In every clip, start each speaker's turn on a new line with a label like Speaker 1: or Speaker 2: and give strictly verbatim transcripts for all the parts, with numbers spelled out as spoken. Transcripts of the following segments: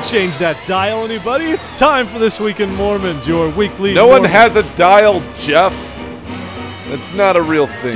Speaker 1: Don't change that dial, anybody. It's time for This Week in Mormons, your weekly
Speaker 2: No
Speaker 1: Mormon-
Speaker 2: one has a dial, Jeff. That's not a real thing.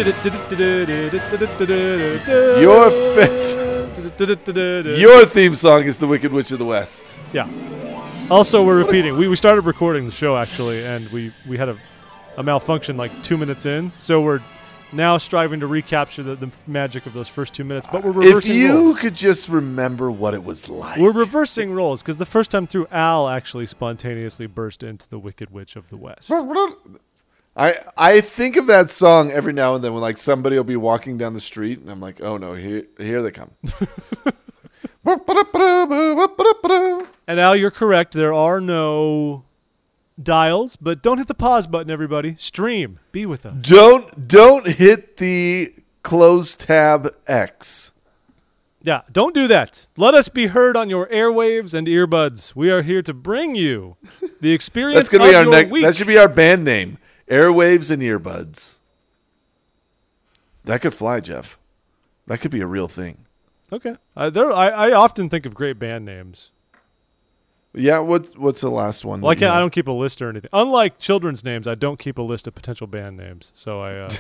Speaker 2: Your face. Your theme song is The Wicked Witch of the West.
Speaker 1: Yeah. Also, we're repeating. We, we started recording the show, actually, and we, we had a, a malfunction like two minutes in. So we're now striving to recapture the, the magic of those first two minutes. But we're reversing
Speaker 2: If you
Speaker 1: roles.
Speaker 2: could just remember what it was like.
Speaker 1: We're reversing roles, because the first time through, Al actually spontaneously burst into the Wicked Witch of the West.
Speaker 2: I I think of that song every now and then when like somebody will be walking down the street and I'm like, oh no, here here they come.
Speaker 1: And Al, you're correct. There are no dials, but don't hit the pause button, everybody. Stream. Be with us.
Speaker 2: Don't don't hit the close tab X.
Speaker 1: Yeah, don't do that. Let us be heard on your airwaves and earbuds. We are here to bring you the experience
Speaker 2: That's gonna
Speaker 1: of
Speaker 2: be our
Speaker 1: your
Speaker 2: next.
Speaker 1: week.
Speaker 2: That should be our band name. Airwaves and earbuds. That could fly, Jeff. That could be a real thing.
Speaker 1: Okay. Uh, there, I, I often think of great band names.
Speaker 2: Yeah. What What's the last one?
Speaker 1: Well, I,
Speaker 2: that
Speaker 1: can't,
Speaker 2: you
Speaker 1: I
Speaker 2: have?
Speaker 1: don't keep a list or anything. Unlike children's names, I don't keep a list of potential band names. So I, uh,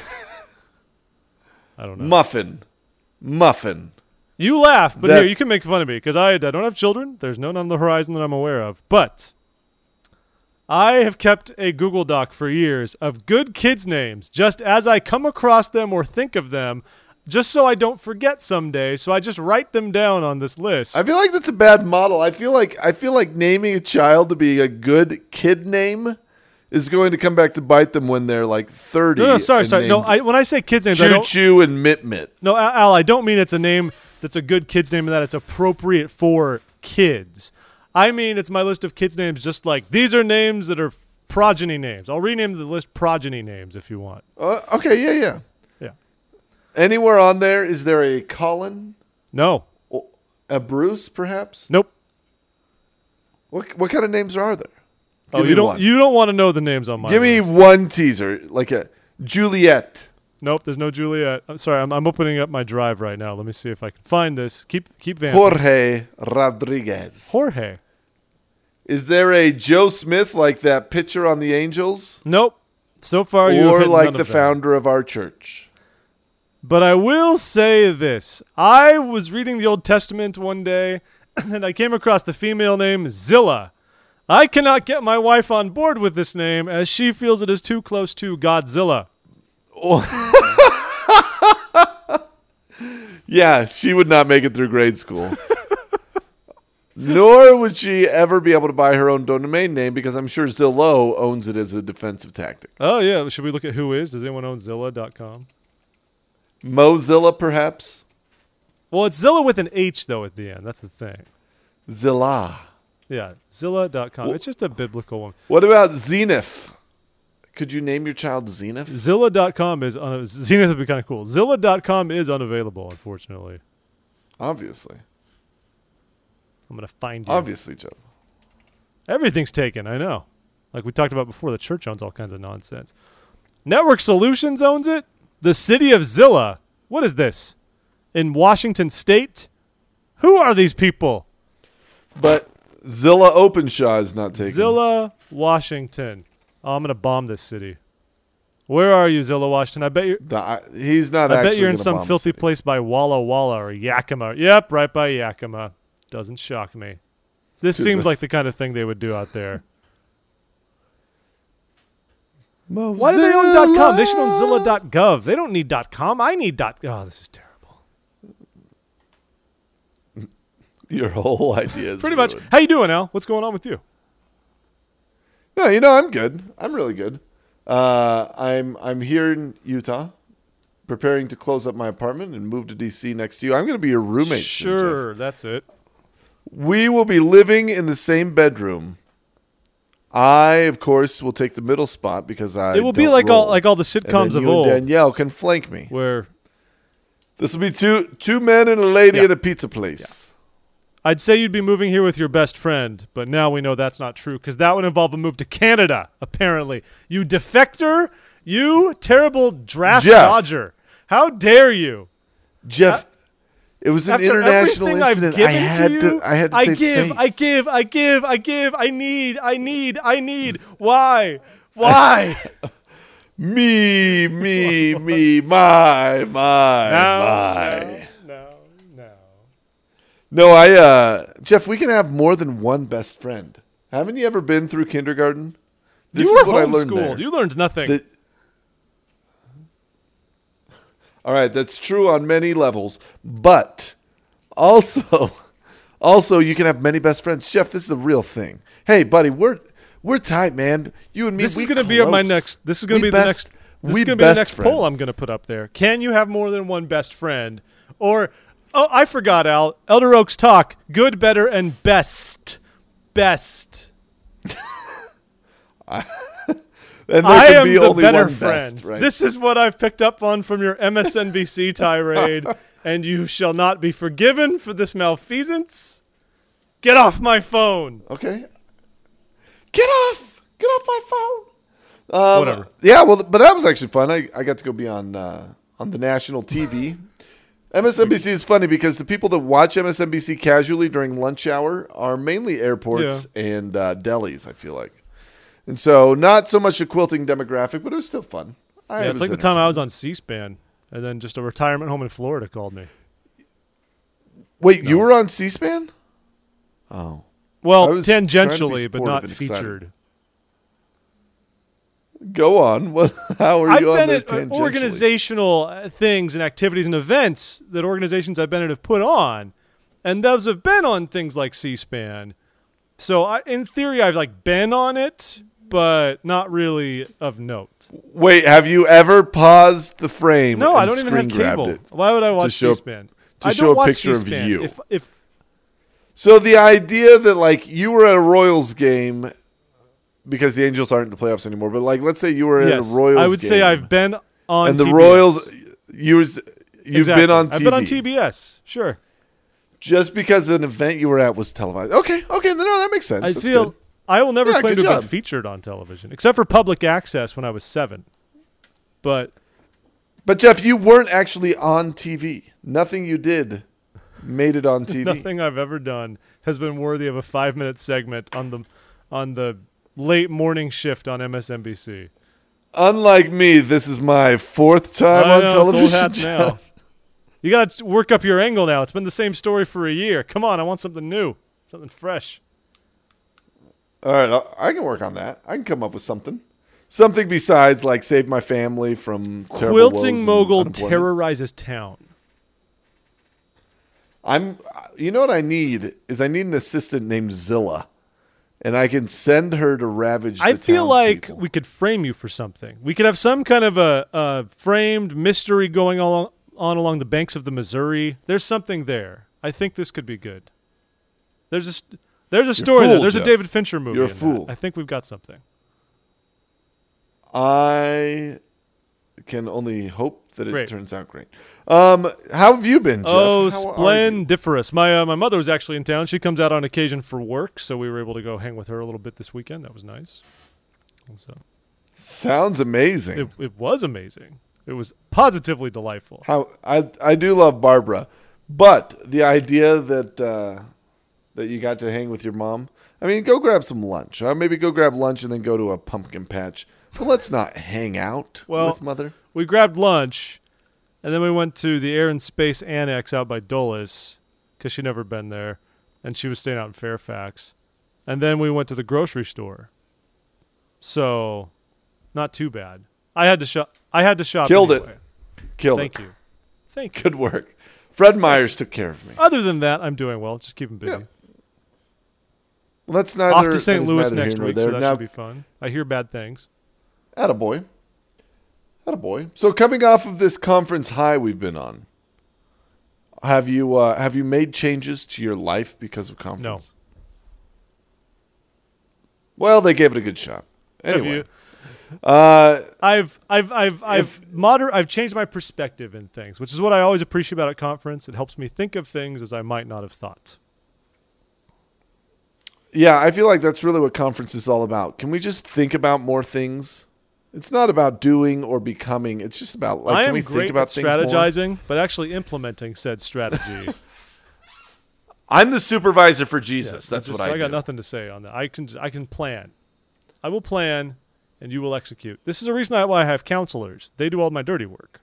Speaker 1: I don't know.
Speaker 2: Muffin. Muffin.
Speaker 1: You laugh, but
Speaker 2: That's-
Speaker 1: here, you can make fun of me because I, I don't have children. There's none on the horizon that I'm aware of. But I have kept a Google Doc for years of good kids' names just as I come across them or think of them, just so I don't forget someday. So I just write them down on this list.
Speaker 2: I feel like that's a bad model. I feel like I feel like naming a child to be a good kid name is going to come back to bite them when they're like thirty.
Speaker 1: no, no, sorry,
Speaker 2: and
Speaker 1: sorry. No,
Speaker 2: named
Speaker 1: I, when I say kids' names, I
Speaker 2: Choo
Speaker 1: don't.
Speaker 2: Choo and Mit Mit.
Speaker 1: No, Al, Al, I don't mean it's a name that's a good kid's name and that it's appropriate for kids. I mean it's my list of kids' names just like these are names that are progeny names. I'll rename the list progeny names if you want.
Speaker 2: Uh, okay, yeah, yeah.
Speaker 1: Yeah.
Speaker 2: Anywhere on there, is there a Colin?
Speaker 1: No.
Speaker 2: O- A Bruce, perhaps?
Speaker 1: Nope.
Speaker 2: What what kind of names are there?
Speaker 1: Oh,
Speaker 2: Give
Speaker 1: you
Speaker 2: me
Speaker 1: don't
Speaker 2: one.
Speaker 1: you don't want to know the names on my
Speaker 2: Give me
Speaker 1: list.
Speaker 2: one teaser, like a Juliet.
Speaker 1: Nope, there's no Juliet. I'm sorry, I'm, I'm opening up my drive right now. Let me see if I can find this. Keep keep vamping.
Speaker 2: Jorge Rodriguez.
Speaker 1: Jorge.
Speaker 2: Is there a Joe Smith like that pitcher on the Angels?
Speaker 1: Nope. So far you have
Speaker 2: Or
Speaker 1: hit
Speaker 2: like
Speaker 1: none
Speaker 2: the
Speaker 1: of them.
Speaker 2: founder of our church?
Speaker 1: But I will say this. I was reading the Old Testament one day, and I came across the female name Zillah. I cannot get my wife on board with this name, as she feels it is too close to Godzilla.
Speaker 2: Yeah, she would not make it through grade school. Nor would she ever be able to buy her own domain name because I'm sure Zillow owns it as a defensive tactic.
Speaker 1: Oh, yeah. Should we look at who is? Does anyone own Zillah dot com?
Speaker 2: Mozilla, perhaps?
Speaker 1: Well, it's Zillah with an H, though, at the end. That's the thing.
Speaker 2: Zillah.
Speaker 1: Yeah, Zillah dot com.
Speaker 2: Well-
Speaker 1: It's just a biblical one.
Speaker 2: What about Zenith? Could you name your child Zenith?
Speaker 1: Zillah dot com is un- Zenith would be kind of cool. Zillah dot com is unavailable, unfortunately.
Speaker 2: Obviously.
Speaker 1: I'm going to find you.
Speaker 2: Obviously, Joe.
Speaker 1: Everything's taken, I know. Like we talked about before, the church owns all kinds of nonsense. Network Solutions owns it. The city of Zillah. What is this? In Washington State? Who are these people?
Speaker 2: But Zilla Openshaw is not taken.
Speaker 1: Zillah, Washington. Oh, I'm going to bomb this city. Where are you, Zillah, Washington? I bet you're,
Speaker 2: The- I- he's not
Speaker 1: I
Speaker 2: actually
Speaker 1: bet you're in
Speaker 2: gonna
Speaker 1: some
Speaker 2: bomb the
Speaker 1: filthy
Speaker 2: city.
Speaker 1: place by Walla Walla or Yakima. Yep, right by Yakima. Doesn't shock me. This
Speaker 2: Dude,
Speaker 1: seems
Speaker 2: the-
Speaker 1: like the kind of thing they would do out there.
Speaker 2: Mozilla.
Speaker 1: Why do they own .com? They should own Zillah dot gov. They don't need .com. I need dot. Oh, this is terrible.
Speaker 2: Your whole idea is
Speaker 1: Pretty much.
Speaker 2: ruined.
Speaker 1: How you doing, Al? What's going on with you?
Speaker 2: No, you know, I'm good. I'm really good. Uh, I'm I'm here in Utah, preparing to close up my apartment and move to D C next to you. I'm going to be your roommate. soon, Jeff.
Speaker 1: Sure, that's it.
Speaker 2: We will be living in the same bedroom. I, of course, will take the middle spot because I.
Speaker 1: It will be
Speaker 2: don't
Speaker 1: like all
Speaker 2: roll.
Speaker 1: like all the
Speaker 2: And
Speaker 1: sitcoms
Speaker 2: then
Speaker 1: of
Speaker 2: you
Speaker 1: old,
Speaker 2: and Danielle can flank me.
Speaker 1: where
Speaker 2: This will be two two men and a lady
Speaker 1: Yeah.
Speaker 2: at a pizza place.
Speaker 1: I'd say you'd be moving here with your best friend, but now we know that's not true because that would involve a move to Canada. Apparently, you defector, you terrible draft
Speaker 2: Jeff.
Speaker 1: dodger. How dare you?
Speaker 2: Jeff, It was an
Speaker 1: After
Speaker 2: international
Speaker 1: everything I've
Speaker 2: incident.
Speaker 1: given
Speaker 2: I had
Speaker 1: to you,
Speaker 2: to. I had to
Speaker 1: I
Speaker 2: save
Speaker 1: give,
Speaker 2: face.
Speaker 1: I give, I give, I give, I need, I need, I need. Why? Why?
Speaker 2: Me, me, me, my, my,
Speaker 1: No,
Speaker 2: my.
Speaker 1: no, no, no.
Speaker 2: No, I, uh, Jeff, we can have more than one best friend. Haven't you ever been through kindergarten? This
Speaker 1: You
Speaker 2: is
Speaker 1: were
Speaker 2: what I learned there.
Speaker 1: homeschooled. You learned nothing.
Speaker 2: That- All right, that's true on many levels, but also, also you can have many best friends. Jeff, this is a real thing. Hey, buddy, we're we're tight, man. You and me.
Speaker 1: This
Speaker 2: we
Speaker 1: is going to be
Speaker 2: close.
Speaker 1: my next. This is going to
Speaker 2: We
Speaker 1: be the
Speaker 2: best-
Speaker 1: next. This
Speaker 2: we
Speaker 1: is going to be the
Speaker 2: best
Speaker 1: next
Speaker 2: friends.
Speaker 1: poll I'm going to put up there. Can you have more than one best friend? Or oh, I forgot, Al. Elder Oaks talk. Good, better, and best. Best.
Speaker 2: And there
Speaker 1: I
Speaker 2: can
Speaker 1: am
Speaker 2: be
Speaker 1: the
Speaker 2: only
Speaker 1: better
Speaker 2: one
Speaker 1: friend.
Speaker 2: best, right?
Speaker 1: This is what I've picked up on from your M S N B C tirade, and you shall not be forgiven for this malfeasance. Get off my phone.
Speaker 2: Okay. Get off! Get off my phone! Um,
Speaker 1: Whatever.
Speaker 2: Yeah, well, but that was actually fun. I, I got to go be on uh, on the national T V. M S N B C is funny because the people that watch M S N B C casually during lunch hour are mainly airports and uh, delis, I feel like. And so not so much a quilting demographic, but it was still fun. I
Speaker 1: Yeah, it's
Speaker 2: was
Speaker 1: like the time I
Speaker 2: entertained.
Speaker 1: was on C-SPAN, and then just a retirement home in Florida called me.
Speaker 2: Wait, you
Speaker 1: No.
Speaker 2: were on C-SPAN? Oh. I
Speaker 1: Well,
Speaker 2: was trying to be
Speaker 1: tangentially, but
Speaker 2: supportive
Speaker 1: not
Speaker 2: and excited.
Speaker 1: featured.
Speaker 2: Go on. What, how are
Speaker 1: I've
Speaker 2: you on
Speaker 1: been
Speaker 2: there
Speaker 1: at uh,
Speaker 2: tangentially?
Speaker 1: organizational uh, things and activities and events that organizations I've been at have put on, and those have been on things like C-SPAN. So I, in theory, I've like been on it, but not really of note.
Speaker 2: Wait, have you ever paused the frame
Speaker 1: No,
Speaker 2: and
Speaker 1: I don't even have
Speaker 2: screen grabbed
Speaker 1: cable.
Speaker 2: it?
Speaker 1: Why would I watch
Speaker 2: show-
Speaker 1: C-SPAN?
Speaker 2: to
Speaker 1: I
Speaker 2: show
Speaker 1: don't
Speaker 2: a
Speaker 1: watch
Speaker 2: picture of
Speaker 1: C-SPAN.
Speaker 2: you.
Speaker 1: If, if
Speaker 2: So the idea that like you were at a Royals game because the Angels aren't in the playoffs anymore, but like let's say you were
Speaker 1: yes,
Speaker 2: at a Royals
Speaker 1: I would
Speaker 2: game
Speaker 1: say I've been on
Speaker 2: and the
Speaker 1: T B S.
Speaker 2: Royals you was you've
Speaker 1: Exactly.
Speaker 2: been on T V.
Speaker 1: I've been on T B S. Sure.
Speaker 2: Just because an event you were at was televised. Okay, okay, no, that makes sense.
Speaker 1: I
Speaker 2: That's
Speaker 1: feel
Speaker 2: good.
Speaker 1: I will never
Speaker 2: Yeah,
Speaker 1: claim
Speaker 2: good
Speaker 1: to have
Speaker 2: job.
Speaker 1: been featured on television, except for public access when I was seven. But
Speaker 2: But Jeff, you weren't actually on T V. Nothing you did made it on T V.
Speaker 1: nothing I've ever done has been worthy of a five-minute segment on the on the late morning shift on M S N B C.
Speaker 2: Unlike me, this is my fourth time
Speaker 1: I
Speaker 2: on
Speaker 1: know, it's
Speaker 2: television.
Speaker 1: old hats now. You got to work up your angle now. It's been the same story for a year. Come on, I want something new, something fresh.
Speaker 2: All right, I- I can work on that. I can come up with something. Something besides like save my family from terrible woes
Speaker 1: Quilting
Speaker 2: and
Speaker 1: mogul
Speaker 2: unemployment.
Speaker 1: terrorizes town.
Speaker 2: I'm. You know what I need is I need an assistant named Zilla, and I can send her to ravage.
Speaker 1: I
Speaker 2: the
Speaker 1: feel
Speaker 2: town
Speaker 1: like
Speaker 2: people.
Speaker 1: we could frame you for something. We could have some kind of a, a framed mystery going along, on along the banks of the Missouri. There's something there. I think this could be good. There's a st- there's a story
Speaker 2: fool,
Speaker 1: there. There's
Speaker 2: Jeff.
Speaker 1: a David Fincher movie.
Speaker 2: You're a
Speaker 1: in that.
Speaker 2: fool.
Speaker 1: I think we've got something.
Speaker 2: I can only hope that it
Speaker 1: Great.
Speaker 2: turns out great. Um, how have you been, Jeff?
Speaker 1: Oh,
Speaker 2: How are you?
Speaker 1: splendiferous! My uh, my mother was actually in town. She comes out on occasion for work, so we were able to go hang with her a little bit this weekend. That was nice. And so
Speaker 2: Sounds amazing.
Speaker 1: it it was amazing. It was positively delightful.
Speaker 2: How I I do love Barbara, but the idea that uh, that you got to hang with your mom. I mean, go grab some lunch. Huh? Maybe go grab lunch and then go to a pumpkin patch. But let's not hang out
Speaker 1: Well,
Speaker 2: with mother.
Speaker 1: We grabbed lunch, and then we went to the Air and Space Annex out by Dulles, because she'd never been there, and she was staying out in Fairfax. And then we went to the grocery store. So, not too bad. I had to shop. I had to shop.
Speaker 2: Killed it.
Speaker 1: anyway.
Speaker 2: Killed
Speaker 1: Thank
Speaker 2: it.
Speaker 1: you. Thank you.
Speaker 2: Good work. Fred Myers took care of me.
Speaker 1: Other than that, I'm doing well. Just keeping busy.
Speaker 2: Yeah. Well, that's neither.
Speaker 1: Off to Saint
Speaker 2: that is
Speaker 1: Louis
Speaker 2: neither
Speaker 1: next
Speaker 2: here nor
Speaker 1: week,
Speaker 2: there.
Speaker 1: so that
Speaker 2: Now,
Speaker 1: should be fun. I hear bad things.
Speaker 2: attaboy. Attaboy. So coming off of this conference high we've been on, have you uh, have you made changes to your life because of conference? Well, they gave it a good shot.
Speaker 1: Have
Speaker 2: Anyway,
Speaker 1: you?
Speaker 2: uh,
Speaker 1: I've I've I've I've
Speaker 2: If-
Speaker 1: moder- I've changed my perspective in things, which is what I always appreciate about a conference. It helps me think of things as I might not have thought.
Speaker 2: yeah, I feel like that's really what conference is all about. Can we just think about more things It's not about doing or becoming. It's just about like
Speaker 1: I
Speaker 2: can
Speaker 1: am
Speaker 2: we
Speaker 1: great
Speaker 2: think about
Speaker 1: at
Speaker 2: things more?
Speaker 1: strategizing, but actually implementing said strategy.
Speaker 2: I'm the supervisor for Jesus.
Speaker 1: Yeah,
Speaker 2: That's
Speaker 1: just,
Speaker 2: what I,
Speaker 1: I got
Speaker 2: do.
Speaker 1: nothing to say on that. I can I can plan. I will plan, and you will execute. This is the reason why I have counselors. They do all my dirty work.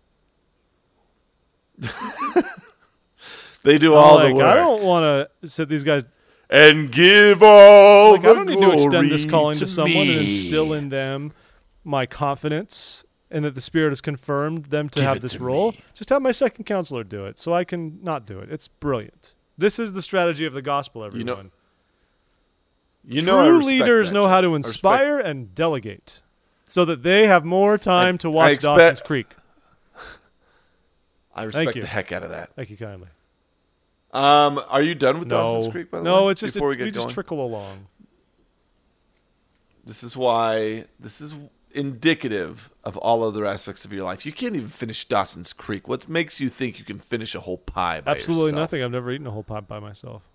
Speaker 2: They do
Speaker 1: I'm
Speaker 2: all
Speaker 1: like,
Speaker 2: the work.
Speaker 1: I don't want to sit these guys.
Speaker 2: And give all
Speaker 1: Like,
Speaker 2: the
Speaker 1: I don't need to extend this
Speaker 2: glory
Speaker 1: calling to,
Speaker 2: to
Speaker 1: someone and
Speaker 2: me.
Speaker 1: instill in them my confidence and that the Spirit has confirmed them to
Speaker 2: Give
Speaker 1: have
Speaker 2: it
Speaker 1: this
Speaker 2: to
Speaker 1: role.
Speaker 2: me.
Speaker 1: Just have my second counselor do it so I can not do it. It's brilliant. This is the strategy of the gospel, everyone.
Speaker 2: You know, you know I
Speaker 1: True
Speaker 2: respect
Speaker 1: leaders
Speaker 2: that,
Speaker 1: know
Speaker 2: Jeff.
Speaker 1: how to
Speaker 2: I respect-
Speaker 1: inspire and delegate so that they have more time
Speaker 2: I-
Speaker 1: to
Speaker 2: I
Speaker 1: watch
Speaker 2: expect-
Speaker 1: Dawson's Creek.
Speaker 2: I respect
Speaker 1: you.
Speaker 2: the heck out of that.
Speaker 1: Thank you kindly.
Speaker 2: Um, are you done with
Speaker 1: No,
Speaker 2: Dawson's Creek? By the
Speaker 1: no,
Speaker 2: way?
Speaker 1: it's just
Speaker 2: Before
Speaker 1: it,
Speaker 2: we get
Speaker 1: we just
Speaker 2: going?
Speaker 1: trickle along.
Speaker 2: This is why this is indicative of all other aspects of your life. You can't even finish Dawson's Creek. What makes you think you can finish a whole pie by
Speaker 1: Absolutely
Speaker 2: yourself?
Speaker 1: nothing. I've never eaten a whole pie by myself.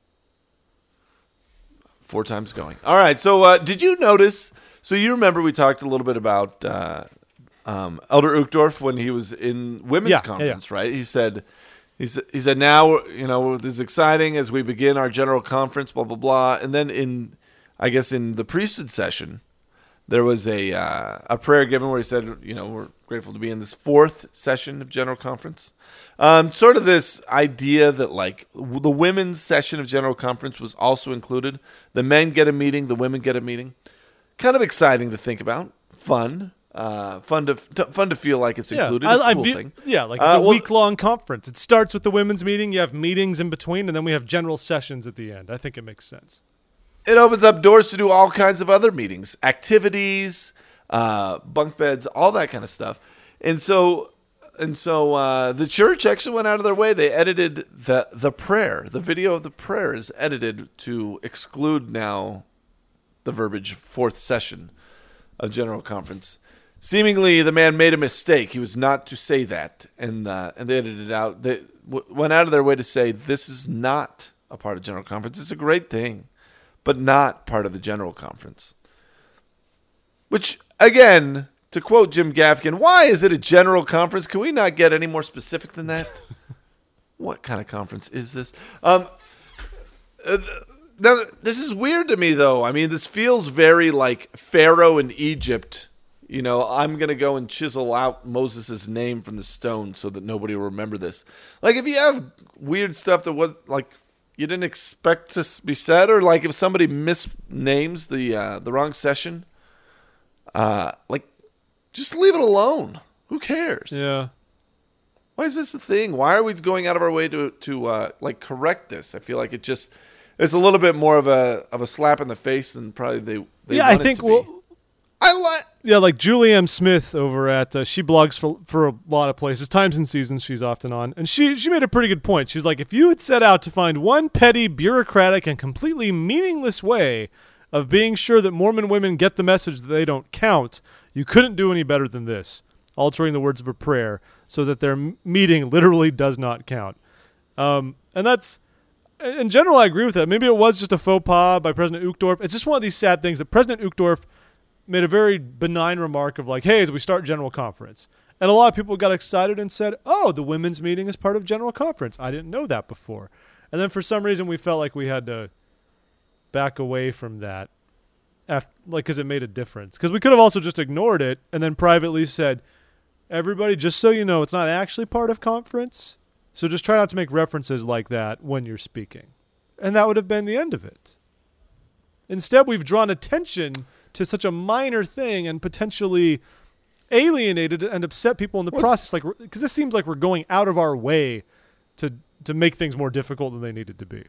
Speaker 2: Four times going. All right. So uh, did you notice? So you remember we talked a little bit about uh, um, Elder Uchtdorf when he was in women's
Speaker 1: Yeah, yeah,
Speaker 2: conference, right? He said, he said, he said, now, you know, this is exciting as we begin our general conference, blah, blah, blah. And then in, I guess in the priesthood session, there was a uh, a prayer given where he said, you know, we're grateful to be in this fourth session of general conference. Um, sort of this idea that like w- the women's session of general conference was also included. The men get a meeting, the women get a meeting. Kind of exciting to think about. Fun. Uh, fun to t- fun to feel like it's included.
Speaker 1: I,
Speaker 2: It's a
Speaker 1: I
Speaker 2: cool
Speaker 1: view-
Speaker 2: thing.
Speaker 1: Yeah, like it's
Speaker 2: Uh,
Speaker 1: a
Speaker 2: well-
Speaker 1: week-long conference. It starts with the women's meeting. You have meetings in between, and then we have general sessions at the end. I think it makes sense.
Speaker 2: It opens up doors to do all kinds of other meetings, activities, uh, bunk beds, all that kind of stuff. And so, and so uh, the church actually went out of their way. They edited the the prayer. The video of the prayer is edited to exclude now the verbiage fourth session of general conference. Seemingly, the man made a mistake. He was not to say that, and uh, and they edited it out. They w- went out of their way to say this is not a part of general conference. It's a great thing, but not part of the general conference. Which, again, to quote Jim Gaffigan, why is it a general conference? Can we not get any more specific than that? What kind of conference is this? Um, uh, now, this is weird to me, though. I mean, this feels very like Pharaoh in Egypt. You know, I'm going to go and chisel out Moses' name from the stone so that nobody will remember this. Like, if you have weird stuff that was, like, you didn't expect to be said, or, like, if somebody misnames the uh, the wrong session, uh, like, just leave it alone. Who cares?
Speaker 1: Yeah.
Speaker 2: Why is this a thing? Why are we going out of our way to, to uh, like, correct this? I feel like it just, it's a little bit more of a of a slap in the face than probably they, they
Speaker 1: Yeah,
Speaker 2: want
Speaker 1: I
Speaker 2: it
Speaker 1: think
Speaker 2: to be.
Speaker 1: we'll...
Speaker 2: I like...
Speaker 1: Yeah, like Julie M. Smith over at uh, she blogs for for a lot of places, Times and Seasons. She's often on, and she she made a pretty good point. She's like, if you had set out to find one petty, bureaucratic, and completely meaningless way of being sure that Mormon women get the message that they don't count, you couldn't do any better than this: altering the words of a prayer so that their m- meeting literally does not count. Um, and that's, in general, I agree with that. Maybe it was just a faux pas by President Uchtdorf. It's just one of these sad things that President Uchtdorf made a very benign remark of like, hey, as we start general conference. And a lot of people got excited and said, oh, the women's meeting is part of general conference. I didn't know that before. And then for some reason we felt like we had to back away from that, after, like, because it made a difference. Because we could have also just ignored it and then privately said, everybody, just so you know, it's not actually part of conference. So just try not to make references like that when you're speaking. And that would have been the end of it. Instead, we've drawn attention to such a minor thing and potentially alienated and upset people in the
Speaker 2: What's,
Speaker 1: process. Like, because this seems like we're going out of our way to to make things more difficult than they needed to be.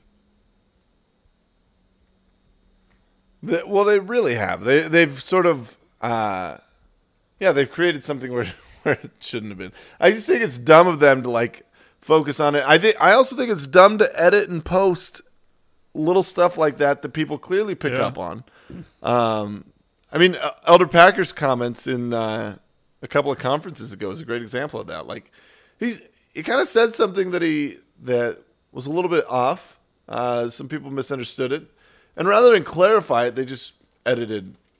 Speaker 2: The, well, they really have. They they've sort of, uh, yeah, they've created something where where it shouldn't have been. I just think it's dumb of them to like focus on it. I think I also think it's dumb to edit and post little stuff like that that people clearly pick
Speaker 1: Yeah.
Speaker 2: up on. Um, I mean, uh, Elder Packer's comments in uh, a couple of conferences ago is a great example of that. Like, he's he kind of said something that he that was a little bit off. Uh, some people misunderstood it, and rather than clarify it, they just edited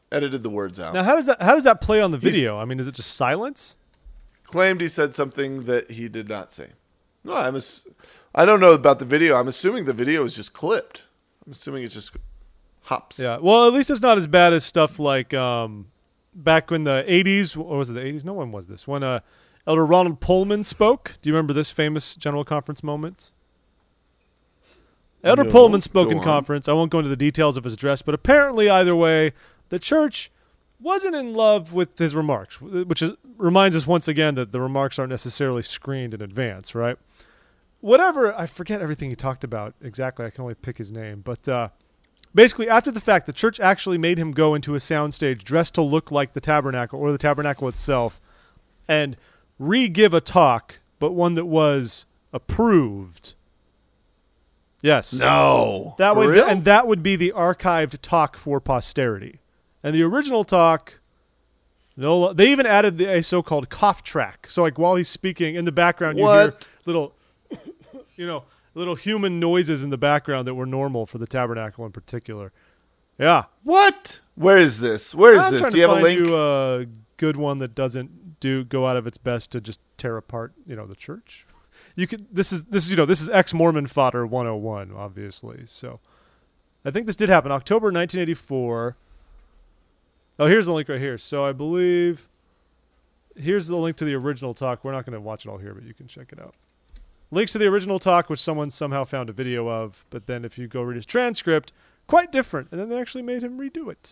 Speaker 2: edited the words out.
Speaker 1: Now, how does that how does that play on the video? I mean, is it just silence?
Speaker 2: Claimed he said something that he did not say. No, I'm. Ass- I don't know about the video. I'm assuming the video is just clipped. I'm assuming it's just hops.
Speaker 1: Yeah. Well, at least it's not as bad as stuff like um, back in the eighties. Or was it the eighties? No one was this. When uh, Elder Ronald Pullman spoke. Do you remember this famous General Conference moment? Elder
Speaker 2: No,
Speaker 1: Pullman spoke
Speaker 2: go
Speaker 1: in
Speaker 2: on.
Speaker 1: conference. I won't go into the details of his address, but apparently, either way, the church wasn't in love with his remarks, which is, reminds us once again that the remarks aren't necessarily screened in advance, right? Whatever, I forget everything he talked about exactly. I can only pick his name. But uh, basically, after the fact, the church actually made him go into a soundstage dressed to look like the tabernacle or the tabernacle itself and re-give a talk, but one that was approved. Yes.
Speaker 2: No.
Speaker 1: That
Speaker 2: For
Speaker 1: would
Speaker 2: real?
Speaker 1: and that would be the archived talk for posterity. And the original talk, no, they even added the, a so-called cough track. So like while he's speaking in the background, you hear
Speaker 2: What?
Speaker 1: little, you know, little human noises in the background that were normal for the tabernacle in particular. Yeah.
Speaker 2: What? Where is this? Where is
Speaker 1: I'm
Speaker 2: this?
Speaker 1: trying
Speaker 2: Do
Speaker 1: to
Speaker 2: you have a
Speaker 1: find
Speaker 2: link?
Speaker 1: you a good one that doesn't do go out of its best to just tear apart, you know, the church. You could. This is this is you know this is ex-Mormon fodder one oh one, obviously. So, I think this did happen October nineteen eighty-four. Oh, here's the link right here. So I believe here's the link to the original talk. We're not going to watch it all here, but you can check it out. Links to the original talk, which someone somehow found a video of. But then if you go read his transcript, quite different. And then they actually made him redo it.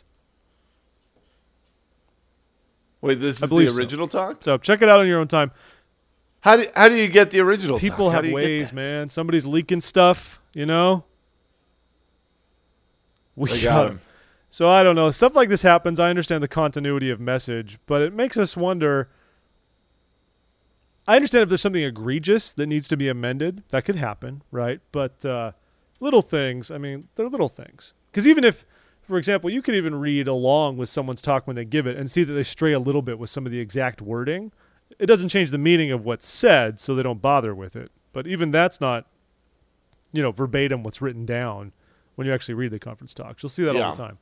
Speaker 2: Wait, this
Speaker 1: I
Speaker 2: is
Speaker 1: believe
Speaker 2: the
Speaker 1: so.
Speaker 2: original talk?
Speaker 1: So check it out on your own time.
Speaker 2: How do how do you get the original
Speaker 1: People
Speaker 2: talk? How
Speaker 1: have
Speaker 2: do you get
Speaker 1: ways,
Speaker 2: that?
Speaker 1: man. Somebody's leaking stuff, you know? We
Speaker 2: They got him.
Speaker 1: So I don't know. Stuff like this happens. I understand the continuity of message, but it makes us wonder. I understand if there's something egregious that needs to be amended. That could happen, right? But uh, little things, I mean, they're little things. Because even if, for example, you could even read along with someone's talk when they give it and see that they stray a little bit with some of the exact wording. It doesn't change the meaning of what's said, so they don't bother with it. But even that's not, you know, verbatim what's written down when you actually read the conference talks. You'll see that
Speaker 2: Yeah.
Speaker 1: all the time.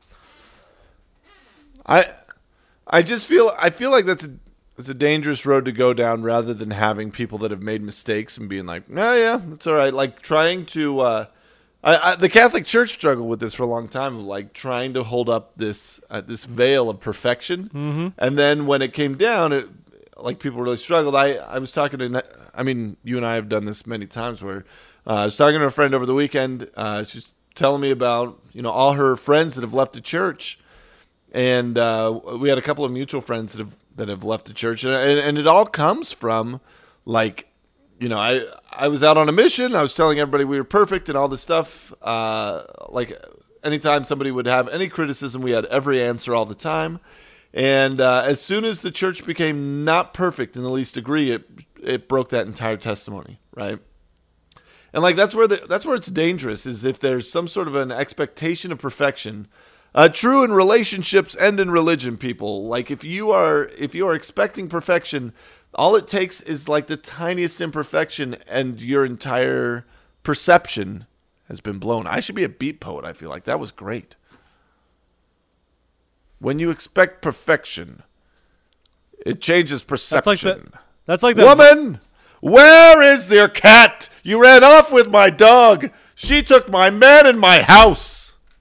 Speaker 2: I I just feel I feel like that's a it's a dangerous road to go down rather than having people that have made mistakes and being like, oh yeah, that's all right. Like trying to uh, I, I, the Catholic Church struggled with this for a long time, of like trying to hold up this uh, this veil of perfection,
Speaker 1: Mm-hmm.
Speaker 2: and then when it came down, it like people really struggled. I I was talking to I mean you and I have done this many times where uh, I was talking to a friend over the weekend. Uh, she's telling me about you know all her friends that have left the church. And uh, we had a couple of mutual friends that have that have left the church, and, and, and it all comes from, like, you know, I I was out on a mission. I was telling everybody we were perfect and all this stuff. Uh, like, anytime somebody would have any criticism, we had every answer all the time. And uh, as soon as the church became not perfect in the least degree, it it broke that entire testimony, right? And like that's where the, that's where it's dangerous, is if there's some sort of an expectation of perfection. Uh, true in relationships and in religion, people. Like if you are if you are expecting perfection, all it takes is like the tiniest imperfection, and your entire perception has been blown. I should be a beat poet. I feel like that was great. When you expect perfection, it changes perception.
Speaker 1: That's like that. That's like that.
Speaker 2: Woman, where is your cat? You ran off with my dog. She took my man and my house.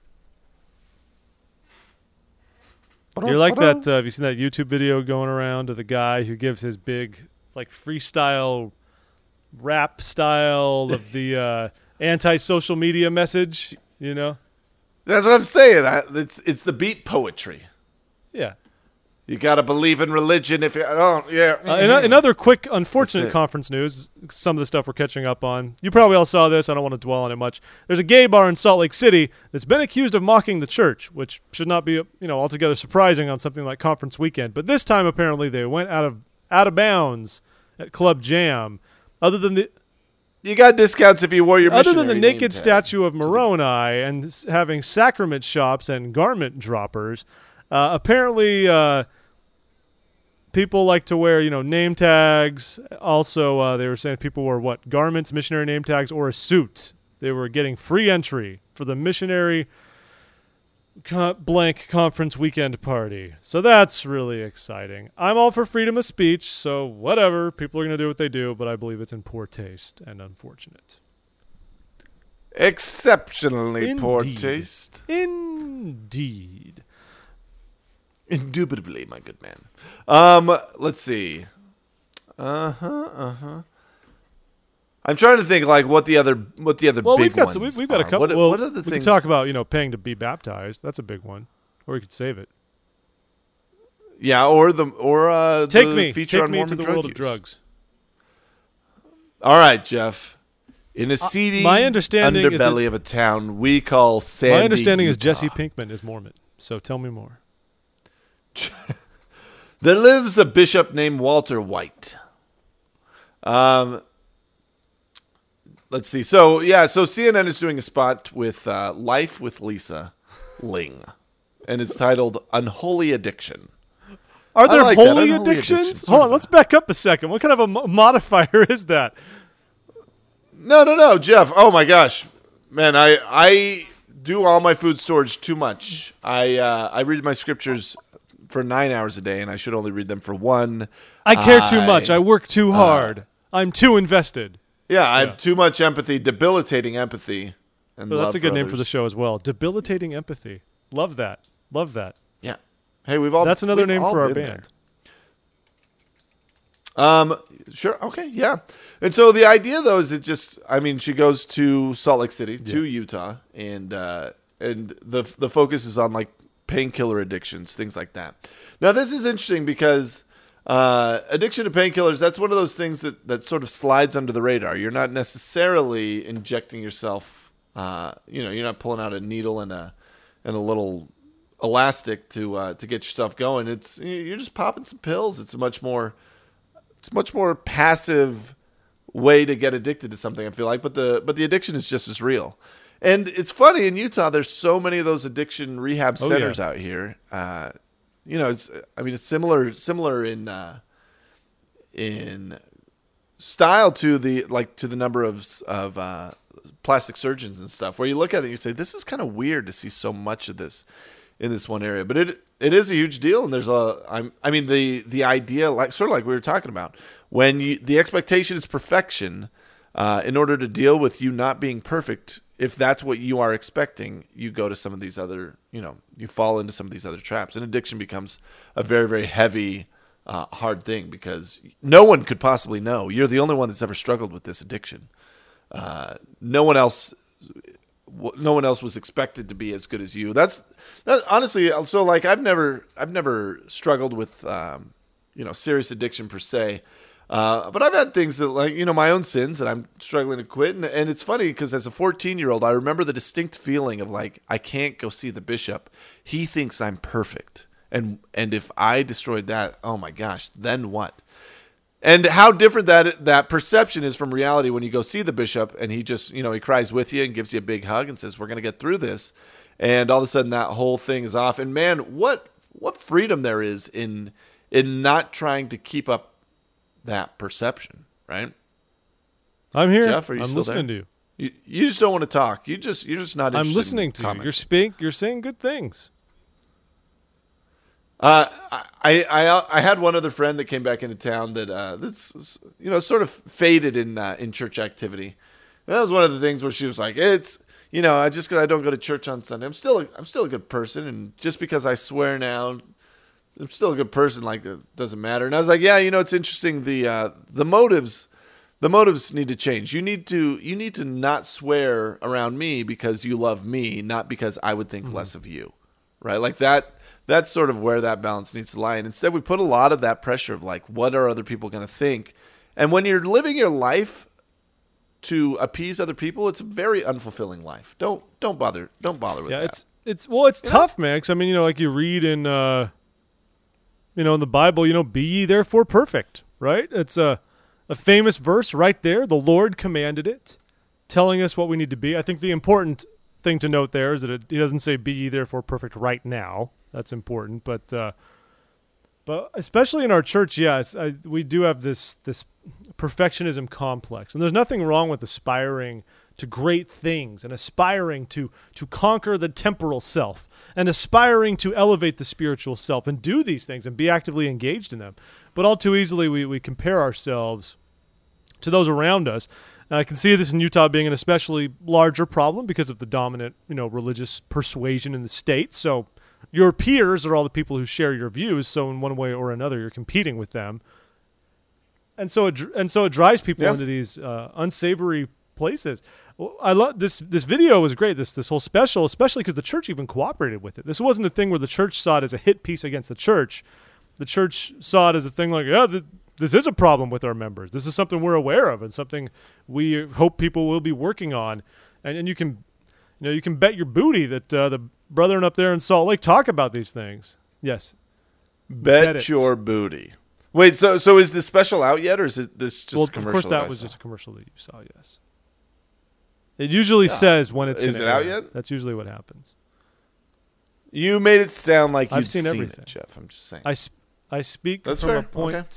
Speaker 1: You're like that. Uh, have you seen that YouTube video going around of the guy who gives his big, like, freestyle rap style of the uh, anti-social media message? You know?
Speaker 2: That's what I'm saying. I, it's it's the beat poetry.
Speaker 1: Yeah.
Speaker 2: You got to believe in religion if you don't. Yeah.
Speaker 1: Uh, in, in other quick, unfortunate
Speaker 2: That's it.
Speaker 1: conference news, some of the stuff we're catching up on. You probably all saw this. I don't want to dwell on it much. There's a gay bar in Salt Lake City that's been accused of mocking the church, which should not be, you know, altogether surprising on something like conference weekend. But this time, apparently, they went out of out of bounds at Club Jam. Other than the
Speaker 2: You got discounts if you wore your
Speaker 1: other than the
Speaker 2: missionary
Speaker 1: naked
Speaker 2: name tag.
Speaker 1: statue of Moroni and s- having sacrament shops and garment droppers, uh, apparently. Uh, People like to wear, you know, name tags. Also, uh, they were saying people wore what? Garments, missionary name tags, or a suit. They were getting free entry for the missionary co- blank conference weekend party. So that's really exciting. I'm all for freedom of speech, so whatever. People are going to do what they do, but I believe it's in poor taste and unfortunate.
Speaker 2: Exceptionally
Speaker 1: Indeed.
Speaker 2: poor taste.
Speaker 1: Indeed.
Speaker 2: Indubitably, my good man. Um, let's see. Uh-huh, uh-huh. I'm trying to think like what the other what the other
Speaker 1: Well,
Speaker 2: big
Speaker 1: we've got
Speaker 2: ones
Speaker 1: some, we've, we've got a
Speaker 2: are.
Speaker 1: couple.
Speaker 2: What,
Speaker 1: well,
Speaker 2: what are the
Speaker 1: we
Speaker 2: things?
Speaker 1: can talk about, you know, paying to be baptized. That's a big one. Or we could save it.
Speaker 2: Yeah, or the or uh,
Speaker 1: Take
Speaker 2: the
Speaker 1: me,
Speaker 2: feature
Speaker 1: take
Speaker 2: on
Speaker 1: me
Speaker 2: Mormon
Speaker 1: into the
Speaker 2: drug
Speaker 1: world
Speaker 2: use.
Speaker 1: of drugs.
Speaker 2: All right, Jeff. In a seedy
Speaker 1: my understanding is
Speaker 2: underbelly
Speaker 1: that-
Speaker 2: of a town we call Sandy,
Speaker 1: My understanding is
Speaker 2: Utah,
Speaker 1: Jesse Pinkman is Mormon. So tell me more.
Speaker 2: there lives a bishop named Walter White. Um, let's see. So yeah, so C N N is doing a spot with uh, Life with Lisa Ling, and it's titled "Unholy Addiction."
Speaker 1: Are there
Speaker 2: like that.
Speaker 1: holy
Speaker 2: Unholy
Speaker 1: addictions?
Speaker 2: addiction, sort
Speaker 1: Hold on,
Speaker 2: of
Speaker 1: let's back up a second. What kind of a mo- modifier is that?
Speaker 2: No, no, no, Jeff. Oh my gosh, man, I I do all my food storage too much. I uh, I read my scriptures for nine hours a day, and I should only read them for one.
Speaker 1: I care too much.
Speaker 2: I-
Speaker 1: I work too hard. I'm too invested.
Speaker 2: Yeah, I
Speaker 1: Yeah.
Speaker 2: have too much empathy, debilitating empathy. And
Speaker 1: Well, that's
Speaker 2: love
Speaker 1: a good name for the
Speaker 2: others.
Speaker 1: show as well. Debilitating empathy. Love that. Love that.
Speaker 2: Yeah. Hey, we've all.
Speaker 1: That's another
Speaker 2: we've
Speaker 1: name
Speaker 2: all
Speaker 1: for our
Speaker 2: been
Speaker 1: band.
Speaker 2: there. Um. Sure. Okay. Yeah. And so the idea, though, is it just? I mean, she goes to Salt Lake City, to Utah, and uh, and the the focus is on like painkiller addictions, things like that. Now, this is interesting because uh, addiction to painkillers, that's one of those things that that sort of slides under the radar. You're not necessarily injecting yourself. Uh, you know, you're not pulling out a needle and a and a little elastic to uh, to get yourself going. It's you're just popping some pills. It's a much more It's a much more passive way to get addicted to something, I feel like, but the but the addiction is just as real. And it's funny, in Utah, there's so many of those addiction rehab
Speaker 1: Oh,
Speaker 2: centers
Speaker 1: yeah.
Speaker 2: out here. Uh, you know, it's I mean, it's similar similar in uh, in style to the like to the number of of uh, plastic surgeons and stuff, where you look at it and you say, this is kind of weird to see so much of this in this one area, but it it is a huge deal, and there's a I'm, I mean the the idea, like sort of like we were talking about, when you the expectation is perfection, uh, in order to deal with you not being perfect, if that's what you are expecting, you go to some of these other, you know, you fall into some of these other traps, and addiction becomes a very very heavy, uh, hard thing because no one could possibly know. You're the only one that's ever struggled with this addiction. Uh, no one else. No one else was expected to be as good as you. That's that, honestly. So like I've never, I've never struggled with, um, you know, serious addiction per se. Uh, but I've had things that like, you know, my own sins that I'm struggling to quit. And, and it's funny because as a fourteen year old, I remember the distinct feeling of like, I can't go see the bishop. He thinks I'm perfect. And, and if I destroyed that, oh my gosh, then what? And how different that that perception is from reality when you go see the bishop and he just, you know, he cries with you and gives you a big hug and says, we're going to get through this. And all of a sudden that whole thing is off. And man, what what freedom there is in in not trying to keep up that perception, right?
Speaker 1: I'm here.
Speaker 2: Jeff, are you
Speaker 1: I'm
Speaker 2: still
Speaker 1: listening
Speaker 2: there?
Speaker 1: to you.
Speaker 2: You, you just don't want to talk. You just you're just not
Speaker 1: I'm
Speaker 2: interested
Speaker 1: listening
Speaker 2: in
Speaker 1: to you.
Speaker 2: commenting.
Speaker 1: You're speak. You're saying good things.
Speaker 2: Uh, I, I I had one other friend that came back into town that uh, that's you know sort of faded in uh, in church activity. And that was one of the things where she was like, "It's you know, I just because I don't go to church on Sunday, I'm still a, I'm still a good person, and just because I swear now, I'm still a good person. Like it doesn't matter." And I was like, "Yeah, you know, it's interesting. The uh, the motives." The motives need to change. You need to you need to not swear around me because you love me, not because I would think mm-hmm. less of you, right? Like that. That's sort of where that balance needs to lie. And instead, we put a lot of that pressure of like, what are other people going to think? And when you're living your life to appease other people, it's a very unfulfilling life. Don't don't bother don't bother with
Speaker 1: yeah,
Speaker 2: that.
Speaker 1: it's it's well, it's
Speaker 2: You
Speaker 1: tough, man. Because I mean, you know, like you read in, uh, you know, in the Bible, you know, be ye therefore perfect, right? It's a a famous verse right there. The Lord commanded it, telling us what we need to be. I think the important thing to note there is that it, he doesn't say be ye therefore perfect right now. That's important, but uh, but especially in our church, yes, I, we do have this this perfectionism complex, and there's nothing wrong with aspiring to great things and aspiring to to conquer the temporal self and aspiring to elevate the spiritual self and do these things and be actively engaged in them. But all too easily we, we compare ourselves to those around us. And I can see this in Utah being an especially larger problem because of the dominant, you know, religious persuasion in the state. So your peers are all the people who share your views. So in one way or another, you're competing with them. And so it, and so it drives people
Speaker 2: yeah.
Speaker 1: into these uh, unsavory places. Well, I love this. This video was great. This this whole special, especially because the church even cooperated with it. This wasn't a thing where the church saw it as a hit piece against the church. The church saw it as a thing like, yeah, th- this is a problem with our members. This is something we're aware of and something we hope people will be working on. And and you can, you know, you can bet your booty that uh, the brethren up there in Salt Lake talk about these things. Yes,
Speaker 2: bet,
Speaker 1: bet
Speaker 2: your booty. Wait, so so is this special out yet, or is it this just
Speaker 1: well,
Speaker 2: a commercial?
Speaker 1: Of course, that,
Speaker 2: that
Speaker 1: was
Speaker 2: saw?
Speaker 1: just a commercial that you saw. Yes. It usually
Speaker 2: Yeah.
Speaker 1: says when it's
Speaker 2: Is
Speaker 1: gonna
Speaker 2: it out
Speaker 1: air.
Speaker 2: yet?
Speaker 1: That's usually what happens.
Speaker 2: You made it sound like
Speaker 1: I've
Speaker 2: you've
Speaker 1: seen
Speaker 2: seen,
Speaker 1: everything.
Speaker 2: it, Jeff. I'm just saying.
Speaker 1: I, sp- I speak
Speaker 2: That's
Speaker 1: from
Speaker 2: fair.
Speaker 1: a point
Speaker 2: Okay.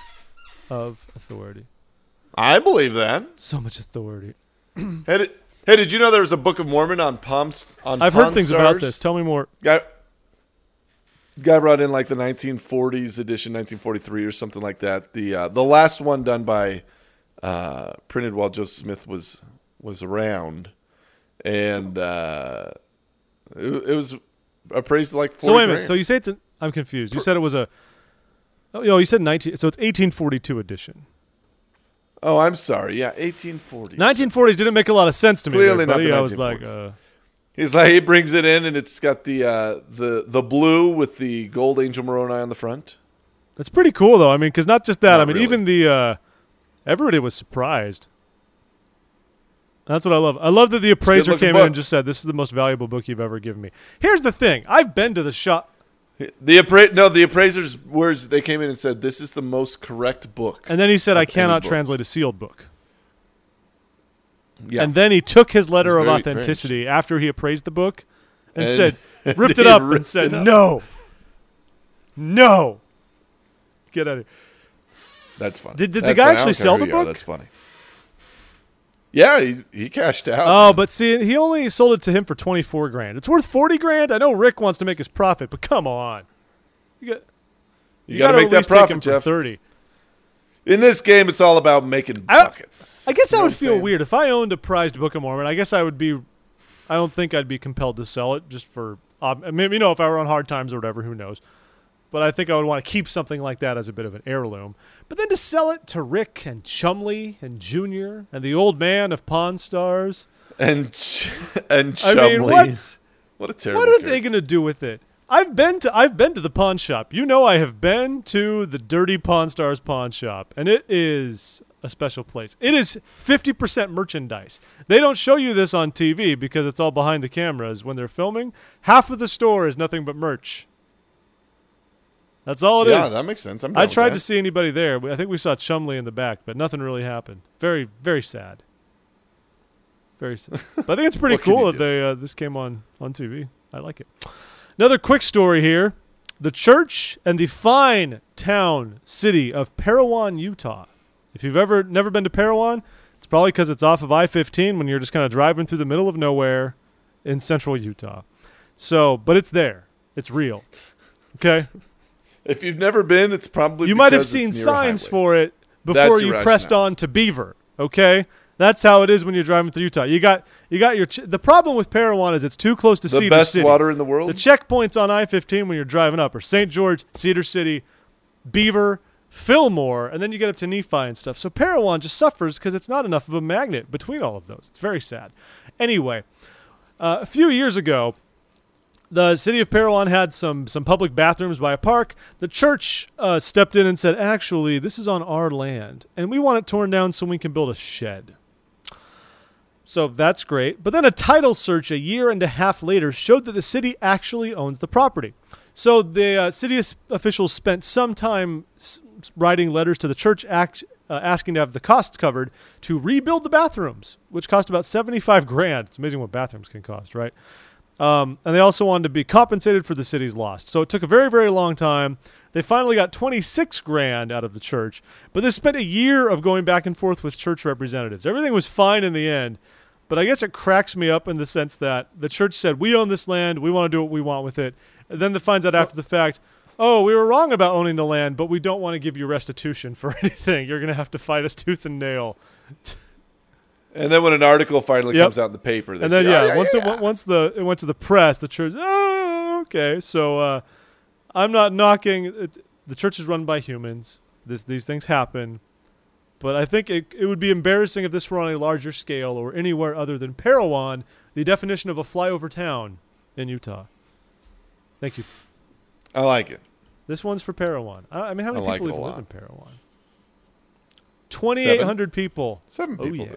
Speaker 1: of authority.
Speaker 2: I believe that.
Speaker 1: So much authority.
Speaker 2: Hey, did, hey, did you know there was a Book of Mormon on Palms? On
Speaker 1: I've
Speaker 2: Pawn
Speaker 1: heard things
Speaker 2: Stars?
Speaker 1: about this. Tell me more.
Speaker 2: Guy, guy brought in like the nineteen forties edition, nineteen forty-three or something like that. The uh, the last one done by uh, printed while Joseph Smith was was around, and uh, it, it was appraised like forty
Speaker 1: So wait a minute.
Speaker 2: grand.
Speaker 1: So you say it's an, I'm confused. You said it was a. Oh, you know, you said nineteen. So it's eighteen forty-two edition.
Speaker 2: Oh, I'm sorry. Yeah, eighteen forties.
Speaker 1: nineteen forties didn't make a lot of sense to me.
Speaker 2: Clearly
Speaker 1: there,
Speaker 2: not
Speaker 1: buddy.
Speaker 2: the
Speaker 1: I was like,
Speaker 2: nineteen forties.
Speaker 1: uh,
Speaker 2: He's like he brings it in, and it's got the uh, the the blue with the gold angel Moroni on the front.
Speaker 1: that's pretty cool though. I mean, because not just that.
Speaker 2: Not
Speaker 1: I mean,
Speaker 2: really.
Speaker 1: even the uh, everybody was surprised. That's what I love. I love that the appraiser
Speaker 2: good-looking
Speaker 1: came in
Speaker 2: book.
Speaker 1: and just said, "This is the most valuable book you've ever given me." Here's the thing: I've been to the shop.
Speaker 2: The appra- no, the appraiser's words. They came in and said, "This is the most correct book."
Speaker 1: And then he said,
Speaker 2: Of
Speaker 1: I cannot
Speaker 2: any book.
Speaker 1: translate a sealed book.
Speaker 2: Yeah.
Speaker 1: And then he took his letter
Speaker 2: It's
Speaker 1: of
Speaker 2: very
Speaker 1: authenticity after he appraised the book and,
Speaker 2: And-
Speaker 1: said,
Speaker 2: and
Speaker 1: ripped
Speaker 2: he
Speaker 1: it up and
Speaker 2: ripped
Speaker 1: said,
Speaker 2: it up.
Speaker 1: no, no. Get out of here.
Speaker 2: That's funny.
Speaker 1: Did- did the
Speaker 2: That's
Speaker 1: guy
Speaker 2: funny. I
Speaker 1: actually
Speaker 2: don't care
Speaker 1: sell
Speaker 2: who
Speaker 1: the
Speaker 2: you are.
Speaker 1: book?
Speaker 2: That's funny. Yeah, he he cashed out.
Speaker 1: Oh,
Speaker 2: man.
Speaker 1: but see, he only sold it to him for twenty-four grand. It's worth forty grand. I know Rick wants to make his profit, but come on. You got
Speaker 2: you,
Speaker 1: you
Speaker 2: got to
Speaker 1: gotta
Speaker 2: make
Speaker 1: at
Speaker 2: that
Speaker 1: least take him
Speaker 2: profit,
Speaker 1: for
Speaker 2: Jeff.
Speaker 1: thirty.
Speaker 2: In this game, it's all about making
Speaker 1: I don't-
Speaker 2: buckets.
Speaker 1: I guess
Speaker 2: You
Speaker 1: I
Speaker 2: know
Speaker 1: would
Speaker 2: what I'm
Speaker 1: feel
Speaker 2: saying?
Speaker 1: weird if I owned a prized Book of Mormon. I guess I would be. I don't think I'd be compelled to sell it just for. Uh, I mean, you know, if I were on hard times or whatever, who knows? But I think I would want to keep something like that as a bit of an heirloom. But then to sell it to Rick and Chumley and Junior and the old man of Pawn Stars.
Speaker 2: And Ch- and
Speaker 1: I
Speaker 2: Chumley.
Speaker 1: mean, what?
Speaker 2: What a terrible.
Speaker 1: What are
Speaker 2: character.
Speaker 1: they going to do with it? I've been to I've been to the pawn shop. You know I have been to the Dirty Pawn Stars pawn shop, and it is a special place. It is fifty percent merchandise. They don't show you this on T V because it's all behind the cameras when they're filming. Half of the store is nothing but merch. That's all it is.
Speaker 2: Yeah, that makes sense. I'm down
Speaker 1: I
Speaker 2: with
Speaker 1: tried
Speaker 2: that.
Speaker 1: to see anybody there. I think we saw Chumley in the back, but nothing really happened. Very, very sad. Very sad. But I think it's pretty
Speaker 2: What can
Speaker 1: cool
Speaker 2: you
Speaker 1: that
Speaker 2: do?
Speaker 1: they uh, this came on on T V. I like it. Another quick story here: the church and the fine town city of Parowan, Utah. If you've ever never been to Parowan, it's probably because it's off of I fifteen when you're just kind of driving through the middle of nowhere in central Utah. So, but it's there. It's real. Okay.
Speaker 2: If you've never been, it's probably
Speaker 1: You might have
Speaker 2: because
Speaker 1: seen
Speaker 2: it's near a
Speaker 1: signs
Speaker 2: highway.
Speaker 1: for it before
Speaker 2: That's
Speaker 1: you
Speaker 2: your
Speaker 1: pressed
Speaker 2: rationale.
Speaker 1: on to Beaver. Okay, that's how it is when you're driving through Utah. You got you got your ch- the problem with Parowan is it's too close to
Speaker 2: The
Speaker 1: Cedar
Speaker 2: best
Speaker 1: City.
Speaker 2: water in the world.
Speaker 1: The checkpoints on I fifteen when you're driving up are Saint George, Cedar City, Beaver, Fillmore, and then you get up to Nephi and stuff. So Parowan just suffers because it's not enough of a magnet between all of those. It's very sad. Anyway, uh, a few years ago, the city of Parowan had some some public bathrooms by a park. The church uh, stepped in and said, actually, this is on our land, and we want it torn down so we can build a shed. So that's great. But then a title search a year and a half later showed that the city actually owns the property. So the uh, city s- officials spent some time s- writing letters to the church act, uh, asking to have the costs covered to rebuild the bathrooms, which cost about seventy-five grand. It's amazing what bathrooms can cost, right? Um, and they also wanted to be compensated for the city's loss. So it took a very, very long time. They finally got twenty-six grand out of the church, but they spent a year of going back and forth with church representatives. Everything was fine in the end, But I guess it cracks me up in the sense that the church said, we own this land, we want to do what we want with it. And then it finds out after the fact, oh, we were wrong about owning the land, but we don't want to give you restitution for anything. You're going to have to fight us tooth and nail.
Speaker 2: And then when an article finally
Speaker 1: Yep.
Speaker 2: comes out in the paper, they
Speaker 1: And then,
Speaker 2: say,
Speaker 1: yeah,
Speaker 2: oh, yeah,
Speaker 1: once
Speaker 2: yeah.
Speaker 1: it once the it went to the press, the church, oh, okay. So uh, I'm not knocking. It, the church is run by humans. This These things happen. But I think it, it would be embarrassing if this were on a larger scale or anywhere other than Parowan, the definition of a flyover town in Utah. Thank you.
Speaker 2: I like it.
Speaker 1: This one's for Parowan. I, I mean, how many
Speaker 2: I like
Speaker 1: people
Speaker 2: it a
Speaker 1: even live
Speaker 2: lot.
Speaker 1: in Parowan? twenty-eight hundred people.
Speaker 2: Seven
Speaker 1: Oh,
Speaker 2: people.
Speaker 1: yeah.
Speaker 2: do.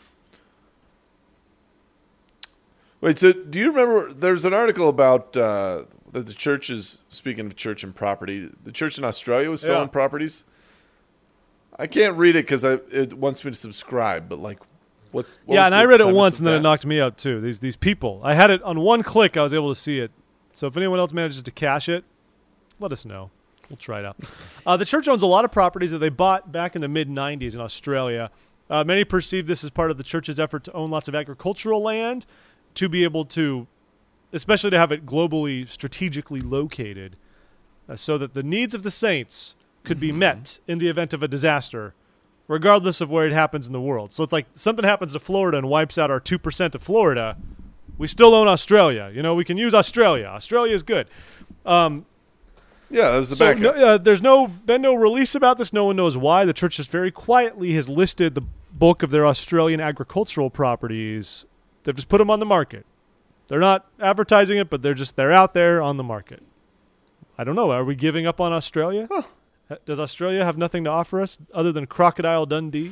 Speaker 2: Wait, so do you remember there's an article about uh, that the church is, speaking of church and property, the church in Australia was selling
Speaker 1: Yeah.
Speaker 2: properties? I can't read it because it wants me to subscribe, but like, what's what
Speaker 1: Yeah,
Speaker 2: was
Speaker 1: and
Speaker 2: the
Speaker 1: I read it
Speaker 2: premise
Speaker 1: once,
Speaker 2: of
Speaker 1: and then it
Speaker 2: that?
Speaker 1: knocked me out too. These these people. I had it on one click. I was able to see it. So if anyone else manages to cache it, let us know. We'll try it out. Uh, the church owns a lot of properties that they bought back in the mid nineties in Australia. Uh, many perceive this as part of the church's effort to own lots of agricultural land, to be able to, especially to have it globally strategically located, uh, so that the needs of the saints could be met in the event of a disaster, regardless of where it happens in the world. So it's like something happens to Florida and wipes out our two percent of Florida. We still own Australia. You know, we can use Australia. Australia is good. Um,
Speaker 2: Yeah, that was the
Speaker 1: so
Speaker 2: backup.
Speaker 1: no, uh, there's no been no release about this. No one knows why. The church just very quietly has listed the bulk of their Australian agricultural properties. They've just put them on the market. They're not advertising it, but they're just they're out there on the market. I don't know. Are we giving up on Australia?
Speaker 2: Huh.
Speaker 1: Does Australia have nothing to offer us other than Crocodile Dundee?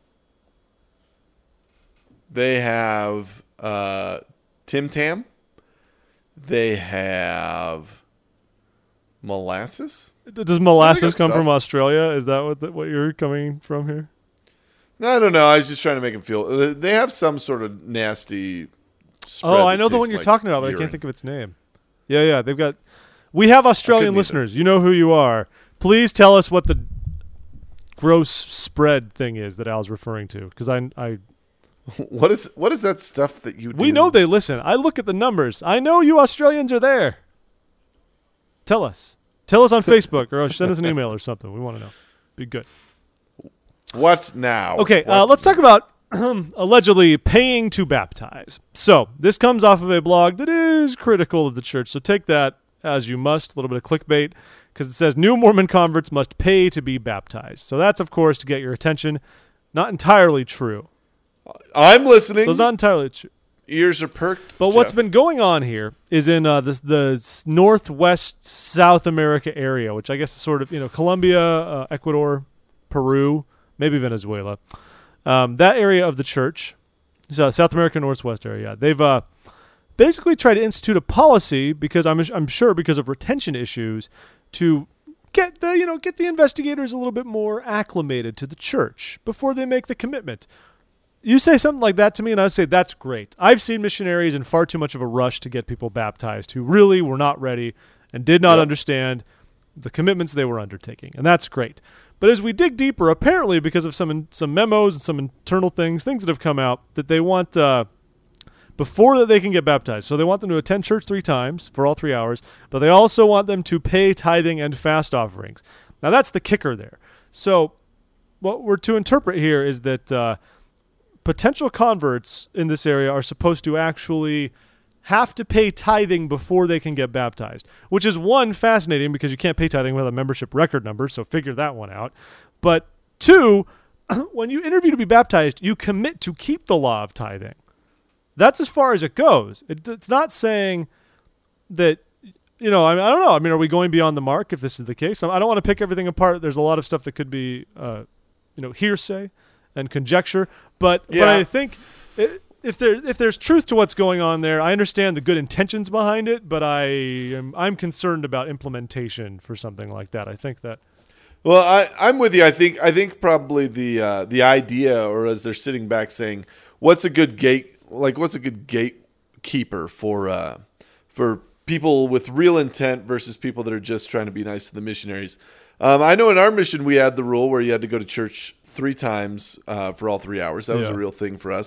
Speaker 2: They have uh, Tim Tam. They have molasses.
Speaker 1: Does molasses
Speaker 2: got
Speaker 1: come from
Speaker 2: stuff.
Speaker 1: Australia? Is that what the, what you're coming from here?
Speaker 2: No, I don't know. I was just trying to make them feel. uh, They have some sort of nasty. spread
Speaker 1: Oh, I
Speaker 2: that
Speaker 1: know the
Speaker 2: tastes
Speaker 1: one you're
Speaker 2: like
Speaker 1: talking about, but I
Speaker 2: urine.
Speaker 1: can't think of its name. Yeah, yeah, they've got. We have Australian
Speaker 2: either.
Speaker 1: listeners. You know who you are. Please tell us what the gross spread thing is that Al's referring to, because I, I,
Speaker 2: What is what is that stuff that you?
Speaker 1: we
Speaker 2: do?
Speaker 1: know they listen. I look at the numbers. I know you Australians are there. Tell us. Tell us on Facebook or send us an email or something. We want to know. Be good.
Speaker 2: What now?
Speaker 1: Okay,
Speaker 2: What
Speaker 1: uh, let's talk about allegedly paying to baptize. So this comes off of a blog that is critical of the church. So take that as you must. A little bit of clickbait, because it says new Mormon converts must pay to be baptized. So that's, of course, to get your attention. Not entirely true.
Speaker 2: I'm listening.
Speaker 1: So it's not entirely true.
Speaker 2: Ears are perked.
Speaker 1: But what's
Speaker 2: Jeff.
Speaker 1: been going on here is in uh, the, the northwest South America area, which I guess is sort of, you know, Colombia, uh, Ecuador, Peru, maybe Venezuela. Um, that area of the church, so South America Northwest area, they've uh, basically tried to institute a policy, because I'm I'm sure because of retention issues, to get the you know get the investigators a little bit more acclimated to the church before they make the commitment. You say something like that to me, and I say, that's great. I've seen missionaries in far too much of a rush to get people baptized who really were not ready and did not
Speaker 2: Yep.
Speaker 1: understand the commitments they were undertaking, and that's great. But as we dig deeper, apparently because of some some memos and some internal things, things that have come out, that they want, uh, before that they can get baptized, so they want them to attend church three times for all three hours, but they also want them to pay tithing and fast offerings. Now, that's the kicker there. So what we're to interpret here is that uh, potential converts in this area are supposed to actually have to pay tithing before they can get baptized, which is, one, fascinating, because you can't pay tithing without a membership record number, so figure that one out. But two, when you interview to be baptized, you commit to keep the law of tithing. That's as far as it goes. It, it's not saying that, you know, I, mean, I don't know. I mean, are we going beyond the mark if this is the case? I don't want to pick everything apart. There's a lot of stuff that could be, uh, you know, hearsay and conjecture. But
Speaker 2: Yeah.
Speaker 1: but I think it, if there if there's truth to what's going on there, I understand the good intentions behind it, but I am I'm concerned about implementation for something like that. I think that
Speaker 2: Well, I, I'm with you. I think I think probably the uh, the idea, or as they're sitting back saying, what's a good gate like what's a good gatekeeper for uh, for people with real intent versus people that are just trying to be nice to the missionaries. Um, I know in our mission we had the rule where you had to go to church three times uh, for all three hours. That was
Speaker 1: Yeah.
Speaker 2: a real thing for us.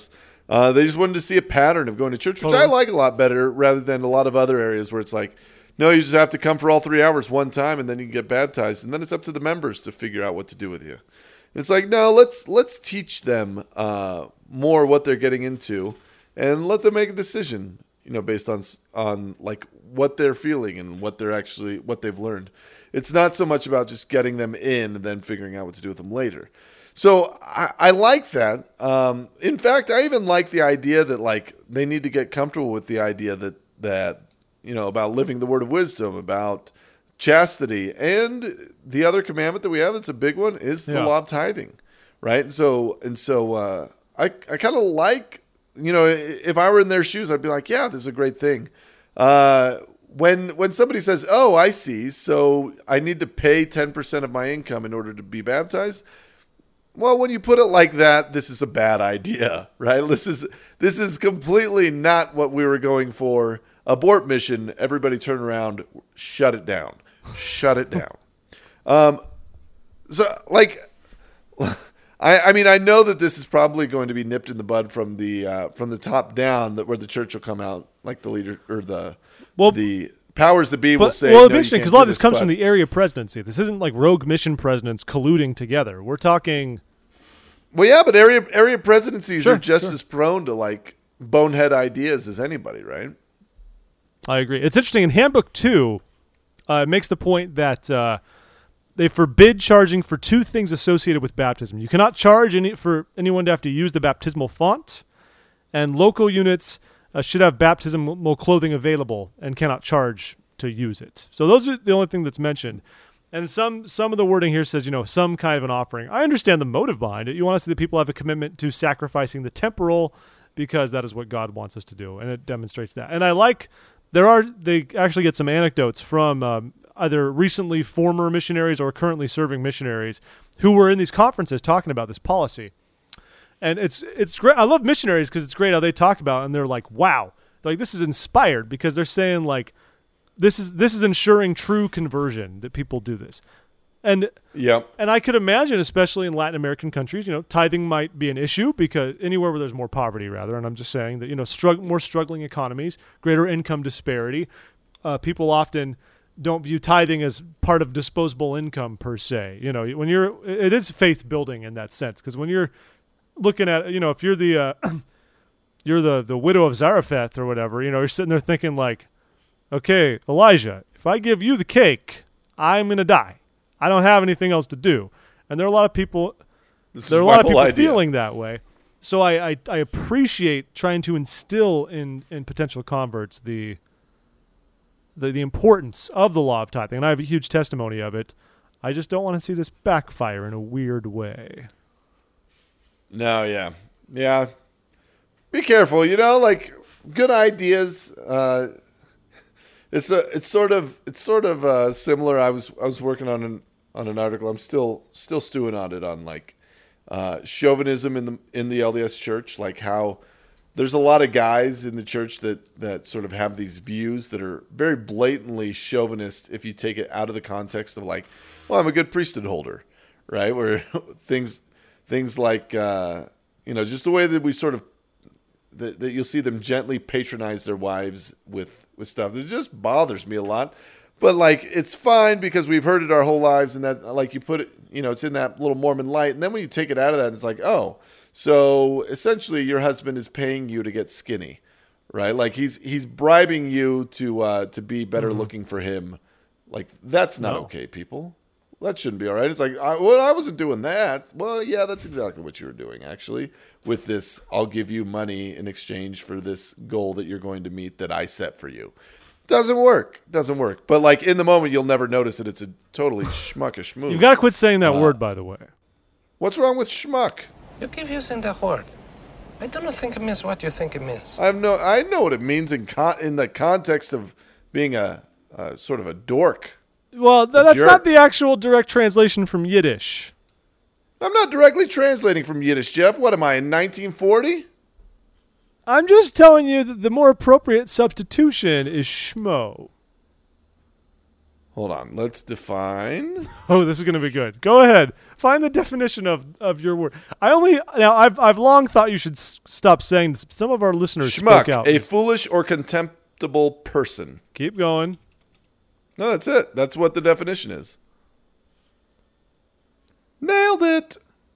Speaker 2: Uh, they just wanted to see a pattern of going to church, which
Speaker 1: Totally.
Speaker 2: I like a lot better rather than a lot of other areas where it's like, no, you just have to come for all three hours one time and then you can get baptized. And then it's up to the members to figure out what to do with you. It's like, no, let's let's teach them uh, more what they're getting into and let them make a decision, you know, based on on like what they're feeling and what they're actually what they've learned. It's not so much about just getting them in and then figuring out what to do with them later. So I, I like that. Um, in fact, I even like the idea that like they need to get comfortable with the idea that that you know about living the word of wisdom, about chastity, and the other commandment that we have that's a big one is the
Speaker 1: Yeah.
Speaker 2: law of tithing, right? And so and so uh, I I kind of like, you know, if I were in their shoes, I'd be like, yeah, this is a great thing. Uh, when when somebody says, oh, I see, so I need to pay ten percent of my income in order to be baptized. Well, when you put it like that, this is a bad idea, right? This is this is completely not what we were going for. Abort mission. Everybody turn around. Shut it down. Shut it down. Um, so, like, I, I mean, I know that this is probably going to be nipped in the bud from the uh, from the top down, that where the church will come out, like the leader or the
Speaker 1: Well,
Speaker 2: the powers that be will
Speaker 1: But,
Speaker 2: say.
Speaker 1: well,
Speaker 2: no, you
Speaker 1: eventually,
Speaker 2: can't
Speaker 1: because a lot
Speaker 2: do
Speaker 1: of this
Speaker 2: this,
Speaker 1: comes
Speaker 2: but-
Speaker 1: from the area presidency. This isn't like rogue mission presidents colluding together. We're talking.
Speaker 2: Well, yeah, but area area presidencies
Speaker 1: Sure,
Speaker 2: are just
Speaker 1: sure.
Speaker 2: as prone to like bonehead ideas as anybody, right?
Speaker 1: I agree. It's interesting. In Handbook two, uh, it makes the point that uh, they forbid charging for two things associated with baptism. You cannot charge any for anyone to have to use the baptismal font, and local units uh, should have baptismal clothing available and cannot charge to use it. So those are the only thing that's mentioned. And some some of the wording here says, you know, some kind of an offering. I understand the motive behind it. You want to see that people have a commitment to sacrificing the temporal because that is what God wants us to do, and it demonstrates that. And I like there are they actually get some anecdotes from um, either recently former missionaries or currently serving missionaries who were in these conferences talking about this policy. And it's it's great. I love missionaries because it's great how they talk about it, and they're like, wow, like this is inspired because they're saying like this is this is ensuring true conversion that people do this. And
Speaker 2: Yep.
Speaker 1: and I could imagine, especially in Latin American countries, you know, tithing might be an issue because anywhere where there's more poverty, rather. And I'm just saying that, you know, strugg- more struggling economies, greater income disparity. Uh, people often don't view tithing as part of disposable income per se. You know, when you're, it is faith building in that sense. Because when you're looking at, you know, if you're the, uh, you're the the widow of Zarephath or whatever, you know, you're sitting there thinking like, okay, Elijah, if I give you the cake, I'm gonna die. I don't have anything else to do. And there are a lot of people
Speaker 2: This
Speaker 1: there are
Speaker 2: is
Speaker 1: a
Speaker 2: my
Speaker 1: lot of
Speaker 2: whole
Speaker 1: people
Speaker 2: idea.
Speaker 1: feeling that way. So I, I, I appreciate trying to instill in, in potential converts the, the the importance of the law of tithing. And I have a huge testimony of it. I just don't want to see this backfire in a weird way.
Speaker 2: No, yeah, yeah. Be careful, you know. Like good ideas. Uh, it's a. It's sort of. It's sort of uh, similar. I was. I was working on an on an article. I'm still still stewing on it on like uh, chauvinism in the in the L D S Church. Like how there's a lot of guys in the church that that sort of have these views that are very blatantly chauvinist. If you take it out of the context of like, well, I'm a good priesthood holder, right? Where things. Things like, uh, you know, just the way that we sort of, that, that you'll see them gently patronize their wives with, with stuff. It just bothers me a lot. But, like, it's fine because we've heard it our whole lives. And that, like, you put it, you know, it's in that little Mormon light. And then when you take it out of that, it's like, oh, so essentially your husband is paying you to get skinny, right? Like, he's he's bribing you to uh, to be better
Speaker 1: Mm-hmm.
Speaker 2: looking for him. Like, that's not
Speaker 1: No.
Speaker 2: okay, people. That shouldn't be all right. It's like, I, well, I wasn't doing that. Well, yeah, that's exactly what you were doing, actually, with this, I'll give you money in exchange for this goal that you're going to meet that I set for you. Doesn't work. Doesn't work. But, like, in the moment, you'll never notice that it's a totally schmuckish move.
Speaker 1: You've got to quit saying
Speaker 2: Uh,
Speaker 1: that word, by the way.
Speaker 2: What's wrong with schmuck?
Speaker 3: You keep using the word. I do not think it means what you think it means.
Speaker 2: I have no, I know what it means in con- in the context of being a, a sort of a dork.
Speaker 1: Well, th- that's
Speaker 2: jerk.
Speaker 1: not the actual direct translation from Yiddish.
Speaker 2: I'm not directly translating from Yiddish, Jeff. What am I, in nineteen forty?
Speaker 1: I'm just telling you that the more appropriate substitution is schmo.
Speaker 2: Hold on. Let's define.
Speaker 1: Oh, this is going to be good. Go ahead. Find the definition of, of your word. I only now I've I've long thought you should s- stop saying this. Some of our listeners
Speaker 2: Schmuck,
Speaker 1: spoke out.
Speaker 2: a foolish or contemptible person.
Speaker 1: Keep going.
Speaker 2: No, that's it. That's what the definition is. Nailed it.